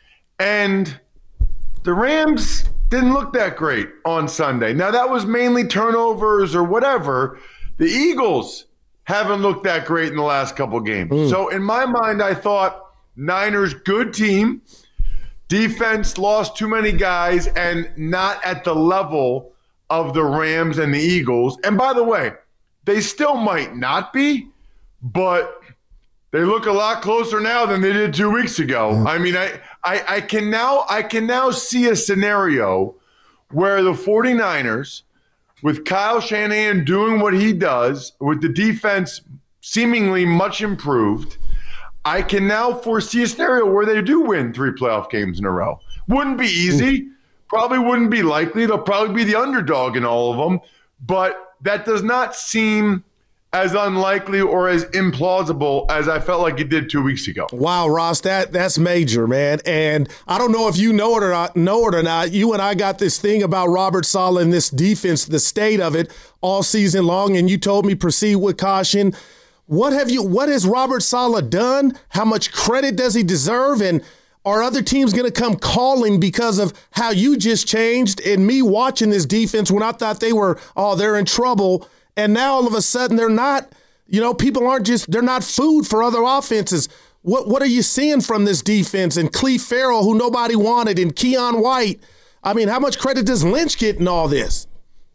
and the Rams didn't look that great on Sunday. Now, that was mainly turnovers or whatever. The Eagles haven't looked that great in the last couple games. So in my mind, I thought Niners, good team. Defense lost too many guys and not at the level of the Rams and the Eagles. And by the way, they still might not be, but they look a lot closer now than they did 2 weeks ago. I mean, I can now see a scenario where the 49ers, with Kyle Shanahan doing what he does, with the defense seemingly much improved, I can now foresee a scenario where they do win 3 playoff games in a row. Wouldn't be easy. Probably wouldn't be likely. They'll probably be the underdog in all of them. But that does not seem as unlikely or as implausible as I felt like it did 2 weeks ago. Wow, Ross, that's major, man. And I don't know if you know it or not. You and I got this thing about Robert Saleh and this defense, the state of it, all season long, and you told me proceed with caution. What has Robert Saleh done? How much credit does he deserve? And are other teams going to come calling because of how you just changed and me watching this defense when I thought they're in trouble? And now all of a sudden they're not, people they're not food for other offenses. What are you seeing from this defense? And Cleve Farrell, who nobody wanted, and Keon White. I mean, how much credit does Lynch get in all this?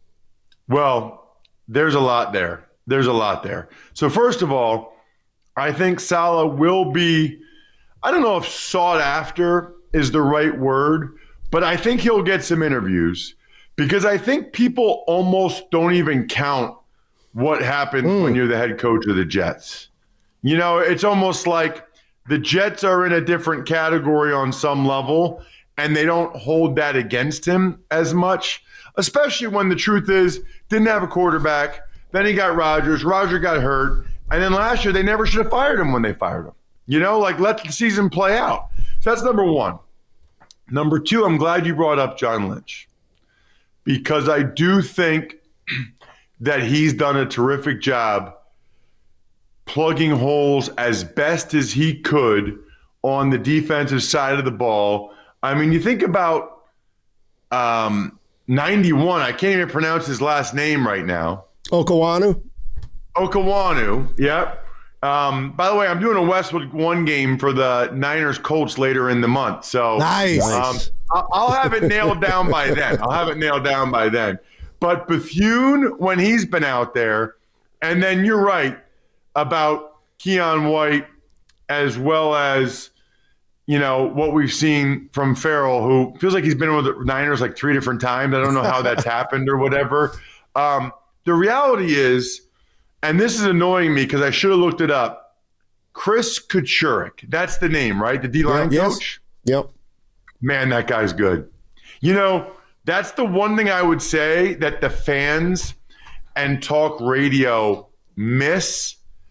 Well, there's a lot there. So first of all, I think Saleh will be, I don't know if sought after is the right word, but I think he'll get some interviews because I think people almost don't even count what happens when you're the head coach of the Jets. You know, it's almost like the Jets are in a different category on some level, and they don't hold that against him as much, especially when the truth is didn't have a quarterback. Then he got Rodgers. Rodgers got hurt. And then last year, they never should have fired him when they fired him. You know, like let the season play out. So that's number one. Number two, I'm glad you brought up John Lynch, because I do think that he's done a terrific job plugging holes as best as he could on the defensive side of the ball. I mean, you think about 91. I can't even pronounce his last name right now. Okawanu, yep. By the way, I'm doing a Westwood 1 game for the Niners Colts later in the month. So nice. I'll have it nailed down by then. But Bethune, when he's been out there, and then you're right about Keon White, as well as, you know, what we've seen from Farrell, who feels like he's been with the Niners like 3 different times. I don't know how that's happened or whatever. The reality is, and this is annoying me because I should have looked it up, Chris Kachurik. That's the name, right? The D-line coach? Yep. Man, that guy's good. You know, that's the one thing I would say that the fans and talk radio miss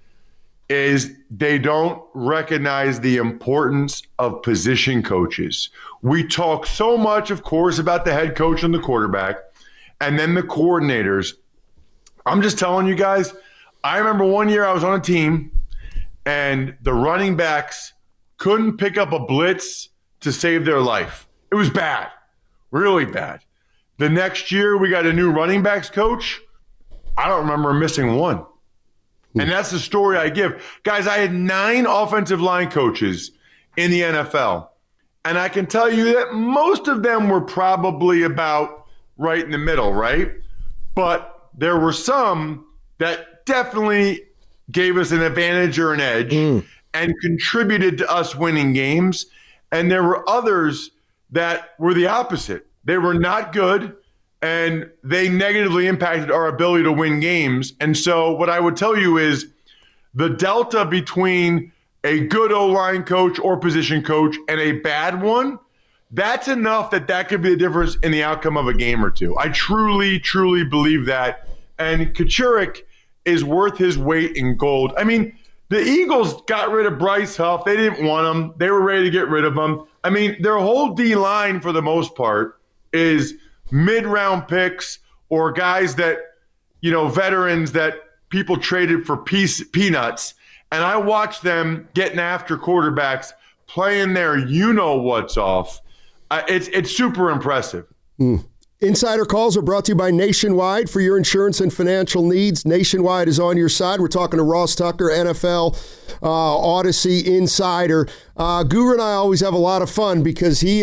is they don't recognize the importance of position coaches. We talk so much, of course, about the head coach and the quarterback, and then the coordinators. I'm just telling you guys, I remember one year I was on a team and the running backs couldn't pick up a blitz to save their life. It was bad, really bad. The next year we got a new running backs coach. I don't remember missing one. And that's the story I give. Guys, I had 9 offensive line coaches in the NFL. And I can tell you that most of them were probably about right in the middle, right? But there were some that definitely gave us an advantage or an edge and contributed to us winning games. And there were others that were the opposite. They were not good, and they negatively impacted our ability to win games. And so what I would tell you is the delta between a good O-line coach or position coach and a bad one, that's enough that could be the difference in the outcome of a game or two. I truly, truly believe that. And Kachurik is worth his weight in gold. I mean, the Eagles got rid of Bryce Huff. They didn't want him. They were ready to get rid of him. I mean, their whole D-line, for the most part, is mid-round picks or guys that, you know, veterans that people traded for peanuts. And I watched them getting after quarterbacks, playing their you-know-what's off. It's super impressive. Insider calls are brought to you by Nationwide for your insurance and financial needs. Nationwide is on your side. We're talking to Ross Tucker, NFL Odyssey Insider. Guru and I always have a lot of fun because he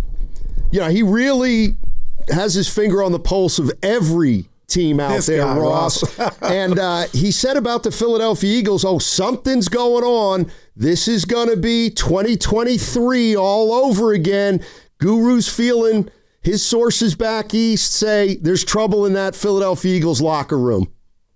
really has his finger on the pulse of every team out there, Ross. And he said about the Philadelphia Eagles, something's going on. This is going to be 2023 all over again. Guru's feeling, his sources back east say there's trouble in that Philadelphia Eagles locker room.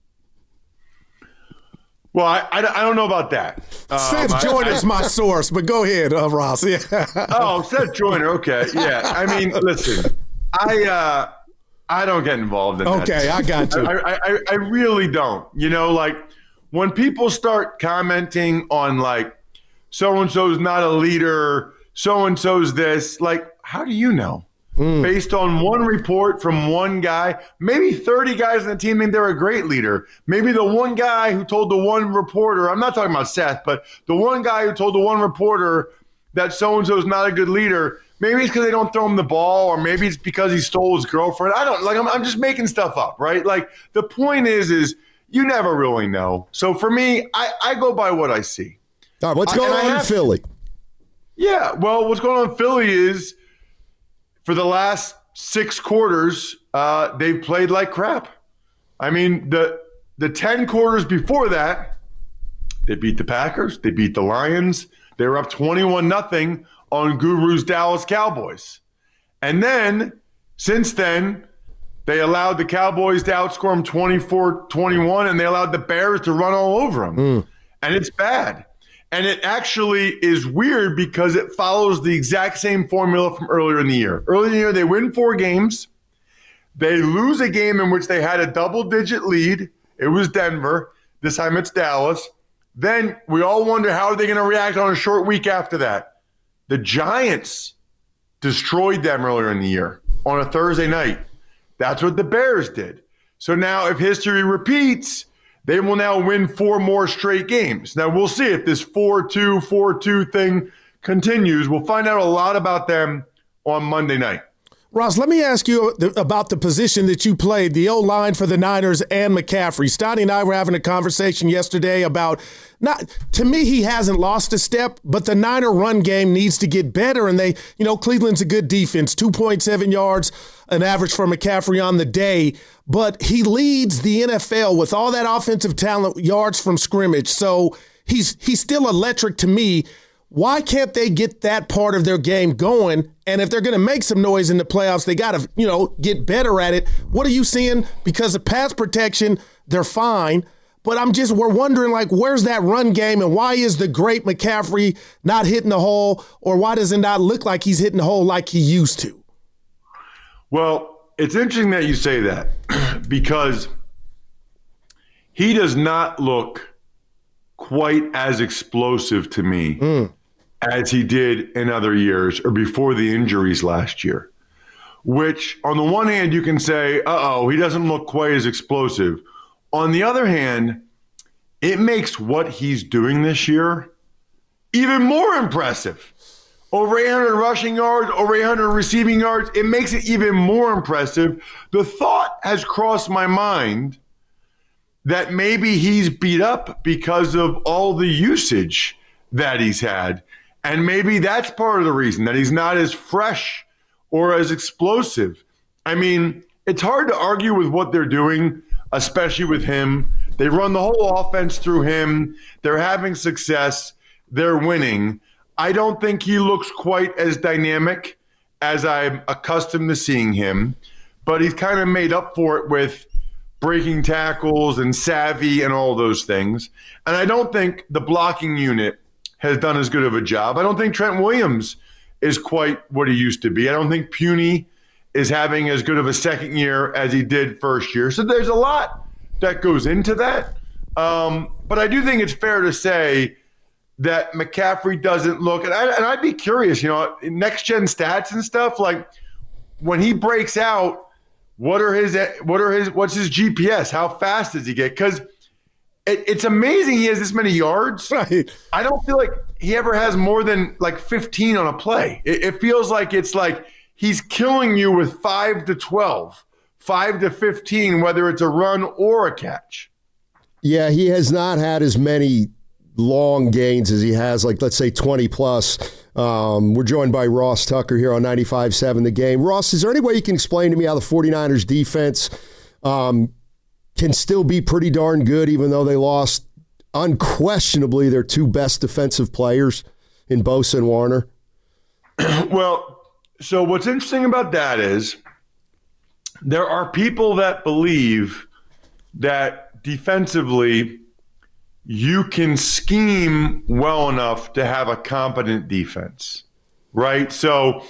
Well, I don't know about that. Seth Joyner's my source, but go ahead, Ross. Yeah. Seth Joyner. Okay. Yeah. I mean, listen, I don't get involved in that. Okay, I got you. I really don't. You know, like when people start commenting on like so-and-so's not a leader, so-and-so's this, like, how do you know? Based on one report from one guy, maybe 30 guys on the team think they're a great leader. Maybe the one guy who told the one reporter, I'm not talking about Seth, but the one guy who told the one reporter that so-and-so is not a good leader, maybe it's because they don't throw him the ball, or maybe it's because he stole his girlfriend. I'm just making stuff up, right? Like the point is you never really know. So for me, I go by what I see. All right, what's going on in Philly? Yeah, well, what's going on in Philly is, for the last 6 quarters, they've played like crap. I mean, the 10 quarters before that, they beat the Packers, they beat the Lions, they were up 21-0 on Guru's Dallas Cowboys. And then, since then, They allowed the Cowboys to outscore them 24-21, and they allowed the Bears to run all over them. And it's bad. And it actually is weird because it follows the exact same formula from earlier in the year. Earlier in the year, they win 4 games. They lose a game in which they had a double-digit lead. It was Denver. This time it's Dallas. Then we all wonder how are they going to react on a short week after that. The Giants destroyed them earlier in the year on a Thursday night. That's what the Bears did. So now if history repeats, they will now win 4 more straight games. Now we'll see if this 4-2, 4-2 thing continues. We'll find out a lot about them on Monday night. Ross, let me ask you about the position that you played, the O-line for the Niners and McCaffrey. Stoney and I were having a conversation yesterday about, to me, he hasn't lost a step, but the Niner run game needs to get better. And Cleveland's a good defense, 2.7 yards, an average for McCaffrey on the day. But he leads the NFL with all that offensive talent, yards from scrimmage. So he's still electric to me. Why can't they get that part of their game going? And if they're going to make some noise in the playoffs, they got to, get better at it. What are you seeing? Because of pass protection, they're fine. But we're wondering, where's that run game and why is the great McCaffrey not hitting the hole, or why does it not look like he's hitting the hole like he used to? Well, it's interesting that you say that because he does not look quite as explosive to me as he did in other years or before the injuries last year, which on the one hand you can say, he doesn't look quite as explosive. On the other hand, it makes what he's doing this year even more impressive. Over 800 rushing yards, over 800 receiving yards, it makes it even more impressive. The thought has crossed my mind that maybe he's beat up because of all the usage that he's had. And maybe that's part of the reason that he's not as fresh or as explosive. I mean, it's hard to argue with what they're doing, especially with him. They run the whole offense through him. They're having success. They're winning. I don't think he looks quite as dynamic as I'm accustomed to seeing him, but he's kind of made up for it with breaking tackles and savvy and all those things. And I don't think the blocking unit has done as good of a job. I don't think Trent Williams is quite what he used to be. I don't think Puny is having as good of a second year as he did first year. So there's a lot that goes into that. But I do think it's fair to say that McCaffrey doesn't look, and I'd be curious, next gen stats and stuff, like when he breaks out, what's his GPS? How fast does he get? Because it's amazing he has this many yards. Right. I don't feel like he ever has more than 15 on a play. It feels like it's like he's killing you with 5 to 12, 5 to 15, whether it's a run or a catch. Yeah, he has not had as many long gains as he has, let's say 20 plus. We're joined by Ross Tucker here on 95.7 The Game. Ross, is there any way you can explain to me how the 49ers defense can still be pretty darn good even though they lost unquestionably their 2 best defensive players in Bosa and Warner? Well, so what's interesting about that is there are people that believe that defensively you can scheme well enough to have a competent defense, right? So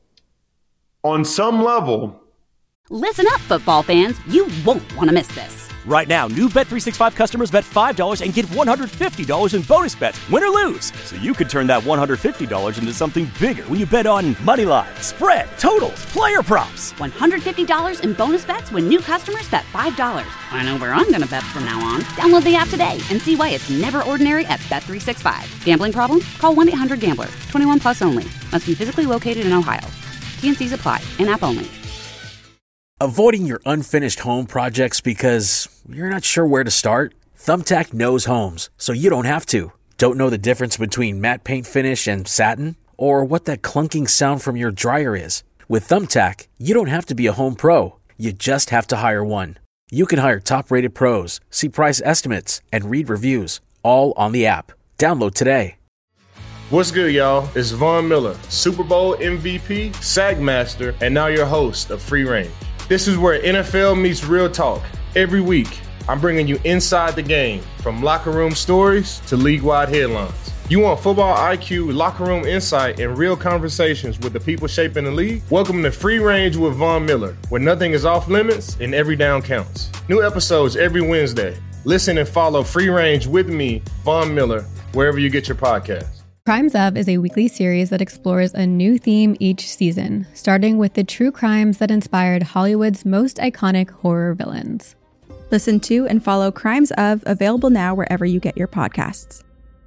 on some level, listen up, football fans. You won't want to miss this. Right now, new Bet365 customers bet $5 and get $150 in bonus bets, win or lose. So you could turn that $150 into something bigger when you bet on money line, spread, totals, player props. $150 in bonus bets when new customers bet $5. I know where I'm going to bet from now on. Download the app today and see why it's never ordinary at Bet365. Gambling problem? Call 1-800-GAMBLER. 21 plus only. Must be physically located in Ohio. T&Cs apply. In-app only. Avoiding your unfinished home projects because you're not sure where to start? Thumbtack knows homes, so you don't have to. Don't know the difference between matte paint finish and satin? Or what that clunking sound from your dryer is? With Thumbtack, you don't have to be a home pro. You just have to hire one. You can hire top-rated pros, see price estimates, and read reviews, all on the app. Download today. What's good, y'all? It's Von Miller, Super Bowl MVP, SAG Master, and now your host of Free Range. This is where NFL meets real talk. Every week, I'm bringing you inside the game, from locker room stories to league-wide headlines. You want football IQ, locker room insight, and real conversations with the people shaping the league? Welcome to Free Range with Von Miller, where nothing is off limits and every down counts. New episodes every Wednesday. Listen and follow Free Range with me, Von Miller, wherever you get your podcasts. Crimes Of is a weekly series that explores a new theme each season, starting with the true crimes that inspired Hollywood's most iconic horror villains. Listen to and follow Crimes Of, available now wherever you get your podcasts.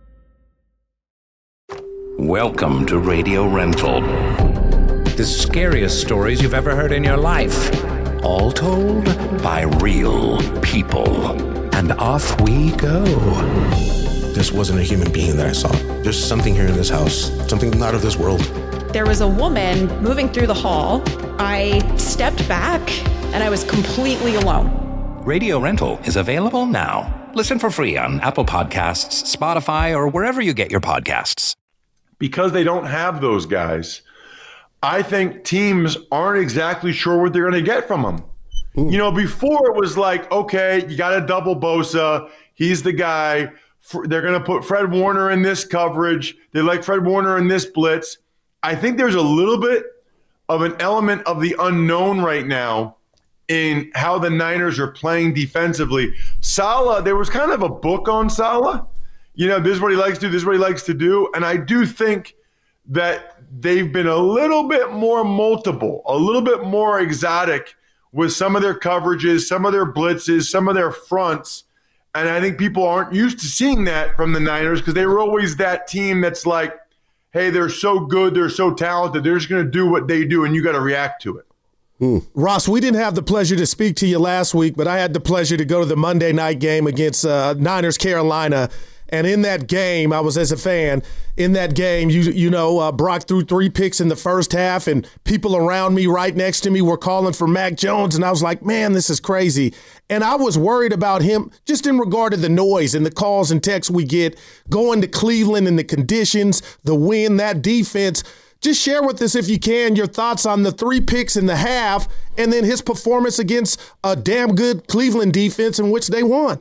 Welcome to Radio Rental. The scariest stories you've ever heard in your life. All told by real people. And off we go. This wasn't a human being that I saw. There's something here in this house, something not of this world. There was a woman moving through the hall. I stepped back and I was completely alone. Radio Rental is available now. Listen for free on Apple Podcasts, Spotify, or wherever you get your podcasts. Because they don't have those guys, I think teams aren't exactly sure what they're going to get from them. You know, before it was like, okay, you got to double Bosa. He's the guy. They're going to put Fred Warner in this coverage. They like Fred Warner in this blitz. I think there's a little bit of an element of the unknown right now in how the Niners are playing defensively. Saleh, there was kind of a book on Saleh. You know, this is what he likes to do, this is what he likes to do. And I do think that they've been a little bit more multiple, a little bit more exotic with some of their coverages, some of their blitzes, some of their fronts. And I think people aren't used to seeing that from the Niners because they were always that team that's like, hey, they're so good, they're so talented, they're just going to do what they do, and you got to react to it. Ross, we didn't have the pleasure to speak to you last week, but I had the pleasure to go to the Monday night game against Niners Carolina. And in that game, I was as a fan, in that game, Brock threw 3 picks in the first half, and people around me right next to me were calling for Mac Jones, and I was like, man, this is crazy. And I was worried about him just in regard to the noise and the calls and texts we get going to Cleveland and the conditions, the win, that defense. Just share with us, if you can, your thoughts on the 3 picks in the half and then his performance against a damn good Cleveland defense in which they won.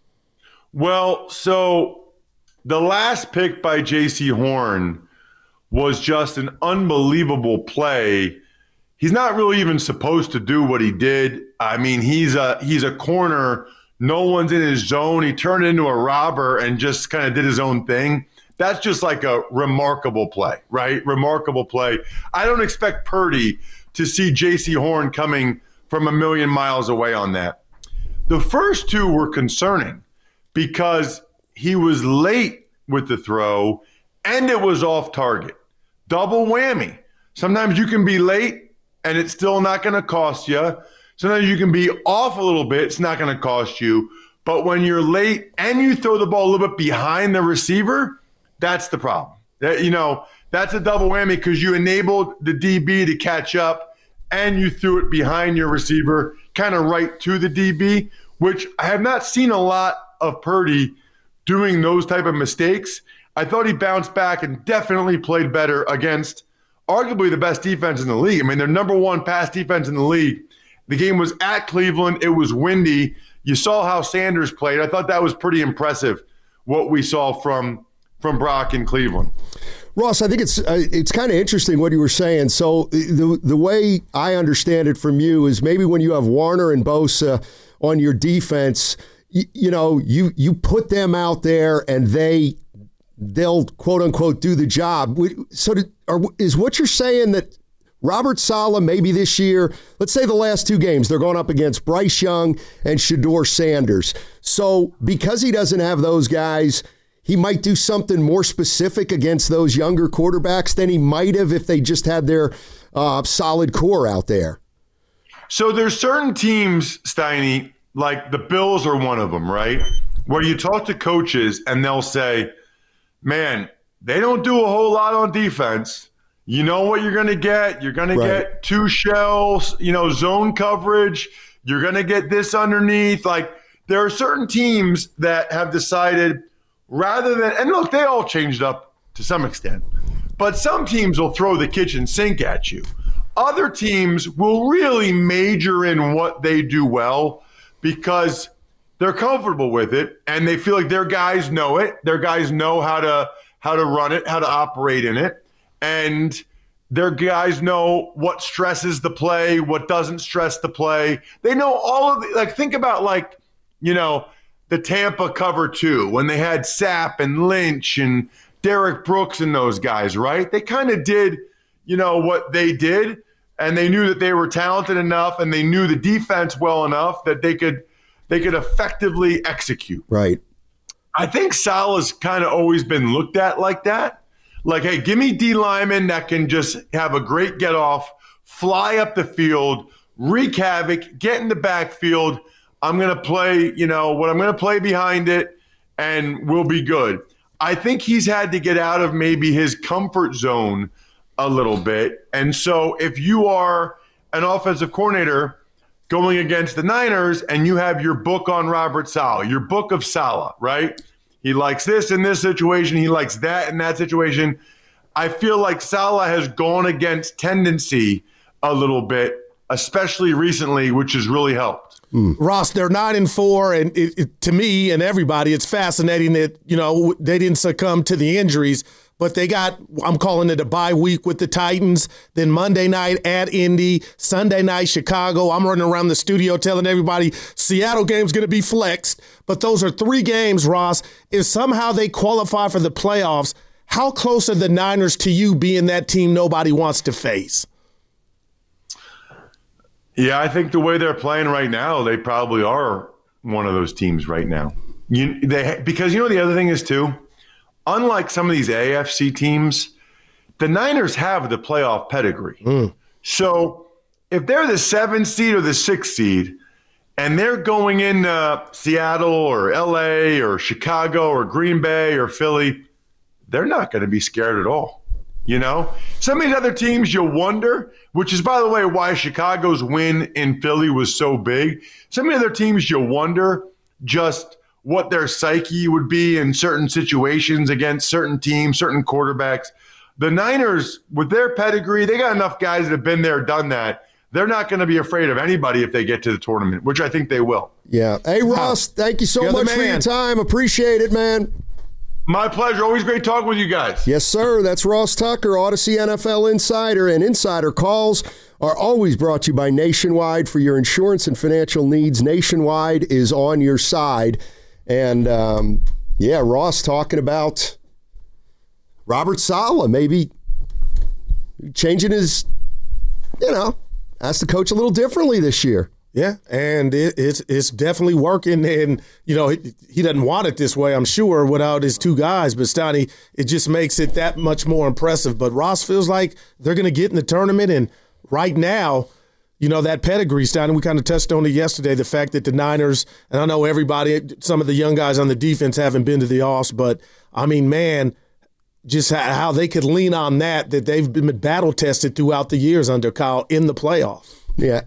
Well, so the last pick by J.C. Horn was just an unbelievable play. He's not really even supposed to do what he did. I mean, he's a corner. No one's in his zone. He turned into a robber and just kind of did his own thing. That's just like a remarkable play, right? Remarkable play. I don't expect Purdy to see J.C. Horn coming from a million miles away on that. The first 2 were concerning, because he was late with the throw and it was off target. Double whammy. Sometimes you can be late and it's still not going to cost you. Sometimes you can be off a little bit. It's not going to cost you. But when you're late and you throw the ball a little bit behind the receiver, that's the problem. That's a double whammy because you enabled the DB to catch up and you threw it behind your receiver, kind of right to the DB, which I have not seen a lot of Purdy doing those type of mistakes. I thought he bounced back and definitely played better against arguably the best defense in the league. I mean, they're number 1 pass defense in the league. The game was at Cleveland. It was windy. You saw how Sanders played. I thought that was pretty impressive, what we saw from Brock in Cleveland. Ross, I think it's kind of interesting what you were saying. So the way I understand it from you is maybe when you have Warner and Bosa on your defense, you put them out there and they'll quote unquote do the job. So is what you're saying that Robert Saleh maybe this year, let's say the last 2 games, they're going up against Bryce Young and Shedeur Sanders. So because he doesn't have those guys, he might do something more specific against those younger quarterbacks than he might have if they just had their solid core out there. So there's certain teams, Steiny, like the Bills are one of them, right? Where you talk to coaches and they'll say, man, they don't do a whole lot on defense. You know what you're going to get? You're going to get 2 shells, zone coverage. You're going to get this underneath. Like, there are certain teams that have decided rather than, and look, they all changed up to some extent, but some teams will throw the kitchen sink at you. Other teams will really major in what they do well because they're comfortable with it and they feel like their guys know it. Their guys know how to run it, how to operate in it, and their guys know what stresses the play, what doesn't stress the play. They know all of the, think about the Tampa cover 2 when they had Sapp and Lynch and Derek Brooks and those guys, right? They kind of did, what they did, and they knew that they were talented enough and they knew the defense well enough that they could effectively execute. Right. I think Salah's kind of always been looked at like that. Like, hey, give me D lineman that can just have a great get off, fly up the field, wreak havoc, get in the backfield. I'm going to play, what I'm going to play behind it, and we'll be good. I think he's had to get out of maybe his comfort zone a little bit. And so if you are an offensive coordinator going against the Niners and you have your book on Robert Saleh, your book of Saleh, right? He likes this in this situation. He likes that in that situation. I feel like Saleh has gone against tendency a little bit, especially recently, which has really helped. Ross, they're 9-4, and to me and everybody, it's fascinating that, they didn't succumb to the injuries, but they got, I'm calling it a bye week with the Titans, then Monday night at Indy, Sunday night Chicago. I'm running around the studio telling everybody Seattle game's going to be flexed, but those are 3 games, Ross. If somehow they qualify for the playoffs, how close are the Niners to you being that team nobody wants to face? Yeah, I think the way they're playing right now, they probably are one of those teams right now. Because the other thing is too, unlike some of these AFC teams, the Niners have the playoff pedigree. So if they're the 7th seed or the 6th seed, and they're going into Seattle or LA or Chicago or Green Bay or Philly, they're not going to be scared at all. Some of these other teams you wonder, which is, by the way, why Chicago's win in Philly was so big. Some of the other teams you wonder just what their psyche would be in certain situations against certain teams, certain quarterbacks. The Niners, with their pedigree, they got enough guys that have been there, done that. They're not going to be afraid of anybody if they get to the tournament, which I think they will. Yeah. Hey, Ross, thank you so much for your time. Appreciate it, man. My pleasure. Always great talking with you guys. Yes, sir. That's Ross Tucker, Odyssey NFL Insider. And Insider Calls are always brought to you by Nationwide. For your insurance and financial needs, Nationwide is on your side. And, Ross talking about Robert Saleh maybe changing his, asked the coach a little differently this year. Yeah, and it's definitely working, and he doesn't want it this way, I'm sure, without his 2 guys. But Stoney, it just makes it that much more impressive. But Ross feels like they're going to get in the tournament, and right now, that pedigree, Stoney, we kind of touched on it yesterday. The fact that the Niners, and I know everybody, some of the young guys on the defense haven't been to the Offs, but I mean, man, just how they could lean on that they've been battle tested throughout the years under Kyle in the playoffs. Yeah,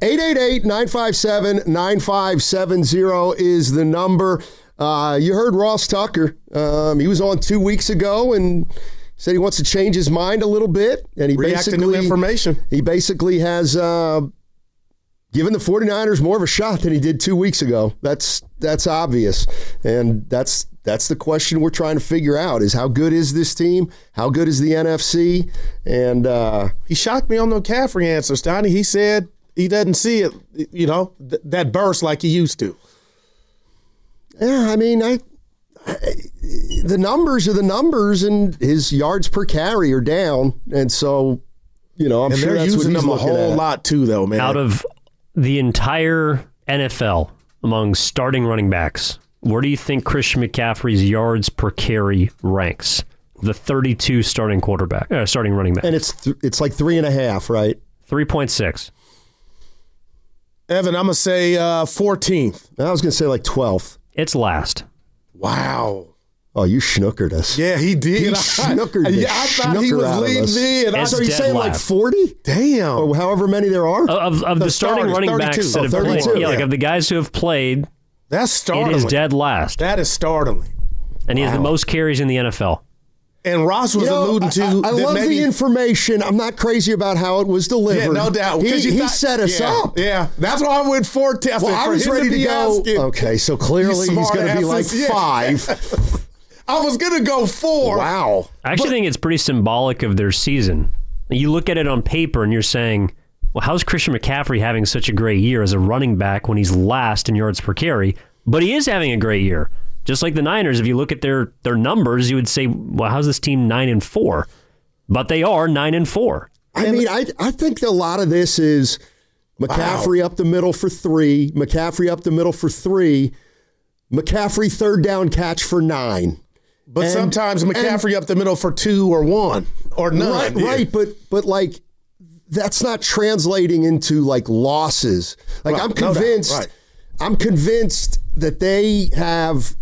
888-957-9570 is the number. You heard Ross Tucker. He was on 2 weeks ago and said he wants to change his mind a little bit. And he react to new information. He basically has given the 49ers more of a shot than he did 2 weeks ago. That's obvious. And that's the question we're trying to figure out is how good is this team? How good is the NFC? And he shocked me on the McCaffrey answer, Stoney. He said he doesn't see it, that burst like he used to. Yeah, I mean, the numbers are the numbers, and his yards per carry are down, and so, I'm sure they're using them a whole lot too, though, man. Out of the entire NFL, among starting running backs, where do you think Christian McCaffrey's yards per carry ranks? The 32 starting running back, and it's like 3.5, right? 3.6. Evan, I'm going to say 14th. I was going to say like 12th. It's last. Wow. Oh, you schnookered us. Yeah, he did. He schnookered us. I thought he was leading me. And so you're saying like 40? Damn. Or however many there are? Of the starting running backs that have played. Yeah, like of the guys who have played, that's startling. It is dead last. That is startling. And he has the most carries in the NFL. And Ross was alluding to I love the information. I'm not crazy about how it was delivered. Yeah, no doubt. He set us up. Yeah, that's why I went 4 tests. Well, I was ready to go. Okay, so clearly he's going to be like 5. I was going to go 4. Wow. I actually think it's pretty symbolic of their season. You look at it on paper and you're saying, well, how's Christian McCaffrey having such a great year as a running back when he's last in yards per carry? But he is having a great year. Just like the Niners, if you look at their numbers, you would say, well, how's this team 9-4? But they are 9-4. I mean, I think a lot of this is McCaffrey up the middle for 3, McCaffrey up the middle for 3, McCaffrey third down catch for 9. But sometimes McCaffrey up the middle for 2 or 1 or none. Right, but like that's not translating into like losses. Like I'm convinced I'm convinced that they have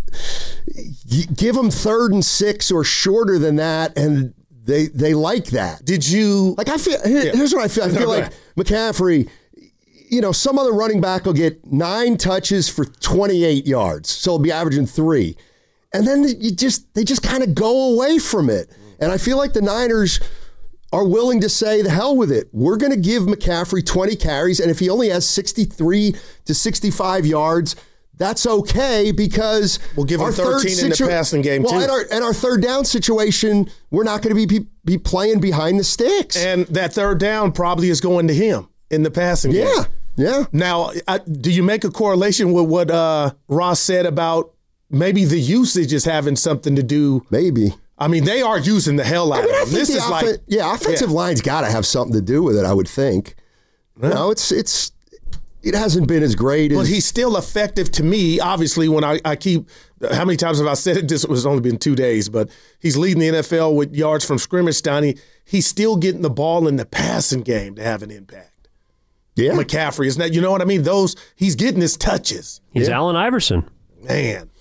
give them 3rd and 6 or shorter than that, and they like that. Did you like? I feel here's what I feel. I feel like McCaffrey. You know, some other running back will get 9 touches for 28 yards, so he'll be averaging 3, and then they just kind of go away from it. And I feel like the Niners are willing to say, the hell with it. We're going to give McCaffrey 20 carries, and if he only has 63 to 65 yards. That's okay because we'll give him 13 in the passing game too. And our third down situation, we're not going to be playing behind the sticks. And that third down probably is going to him in the passing game. Yeah. Now, do you make a correlation with what Ross said about maybe the usage is having something to do? Maybe. I mean, they are using the hell out of him. This is offensive line's got to have something to do with it, I would think. Yeah. No, it hasn't been as great as... But he's still effective to me, obviously, when I keep... How many times have I said it? This was only been 2 days, but he's leading the NFL with yards from scrimmage, Steiny. He's still getting the ball in the passing game to have an impact. Yeah. McCaffrey, isn't that... You know what I mean? He's getting his touches. He's Allen Iverson. Man.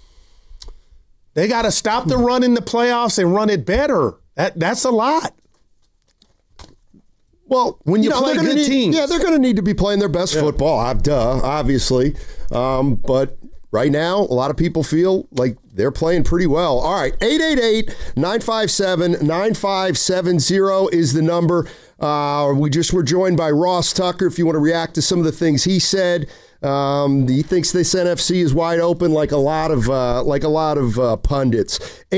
They got to stop the run in the playoffs and run it better. That's a lot. Well, when you play good teams. Yeah, they're going to need to be playing their best football, obviously. But right now, a lot of people feel like they're playing pretty well. All right, 888-957-9570 is the number. We just were joined by Ross Tucker. If you want to react to some of the things he said, he thinks this NFC is wide open, like a lot of pundits.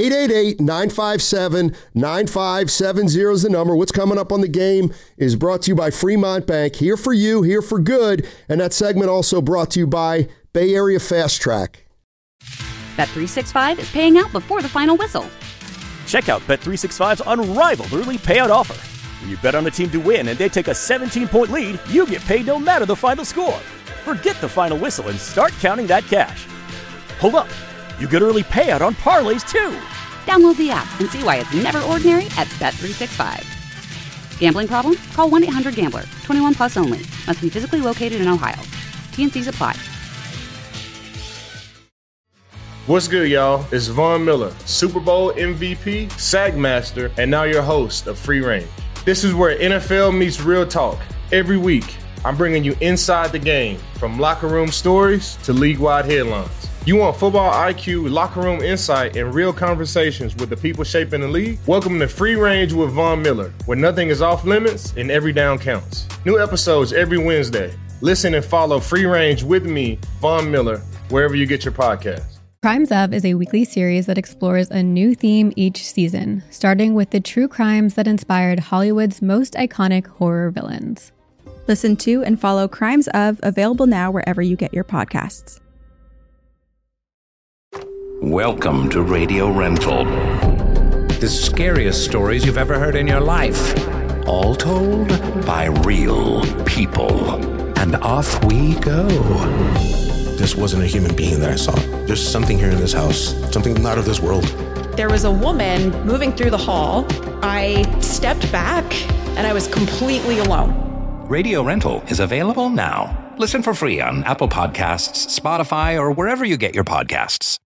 888-957-9570 is the number. What's coming up on the game is brought to you by Fremont Bank. Here for you, here for good. And that segment also brought to you by Bay Area Fast Track. Bet365 is paying out before the final whistle. Check out Bet365's unrivaled early payout offer. When you bet on a team to win and they take a 17-point lead, you get paid no matter the final score. Forget the final whistle and start counting that cash. Hold up. You get early payout on parlays, too. Download the app and see why it's never ordinary at Bet365. Gambling problem? Call 1-800-GAMBLER. 21 plus only. Must be physically located in Ohio. T&Cs apply. What's good, y'all? It's Von Miller, Super Bowl MVP, SAG Master, and now your host of Free Range. This is where NFL meets real talk. Every week, I'm bringing you inside the game, from locker room stories to league-wide headlines. You want football IQ, locker room insight, and real conversations with the people shaping the league? Welcome to Free Range with Von Miller, where nothing is off limits and every down counts. New episodes every Wednesday. Listen and follow Free Range with me, Von Miller, wherever you get your podcasts. Crimes Of is a weekly series that explores a new theme each season, starting with the true crimes that inspired Hollywood's most iconic horror villains. Listen to and follow Crimes Of, available now wherever you get your podcasts. Welcome to Radio Rental. The scariest stories you've ever heard in your life. All told by real people. And off we go. This wasn't a human being that I saw. There's something here in this house, something not of this world. There was a woman moving through the hall. I stepped back and I was completely alone. Radio Rental is available now. Listen for free on Apple Podcasts, Spotify, or wherever you get your podcasts.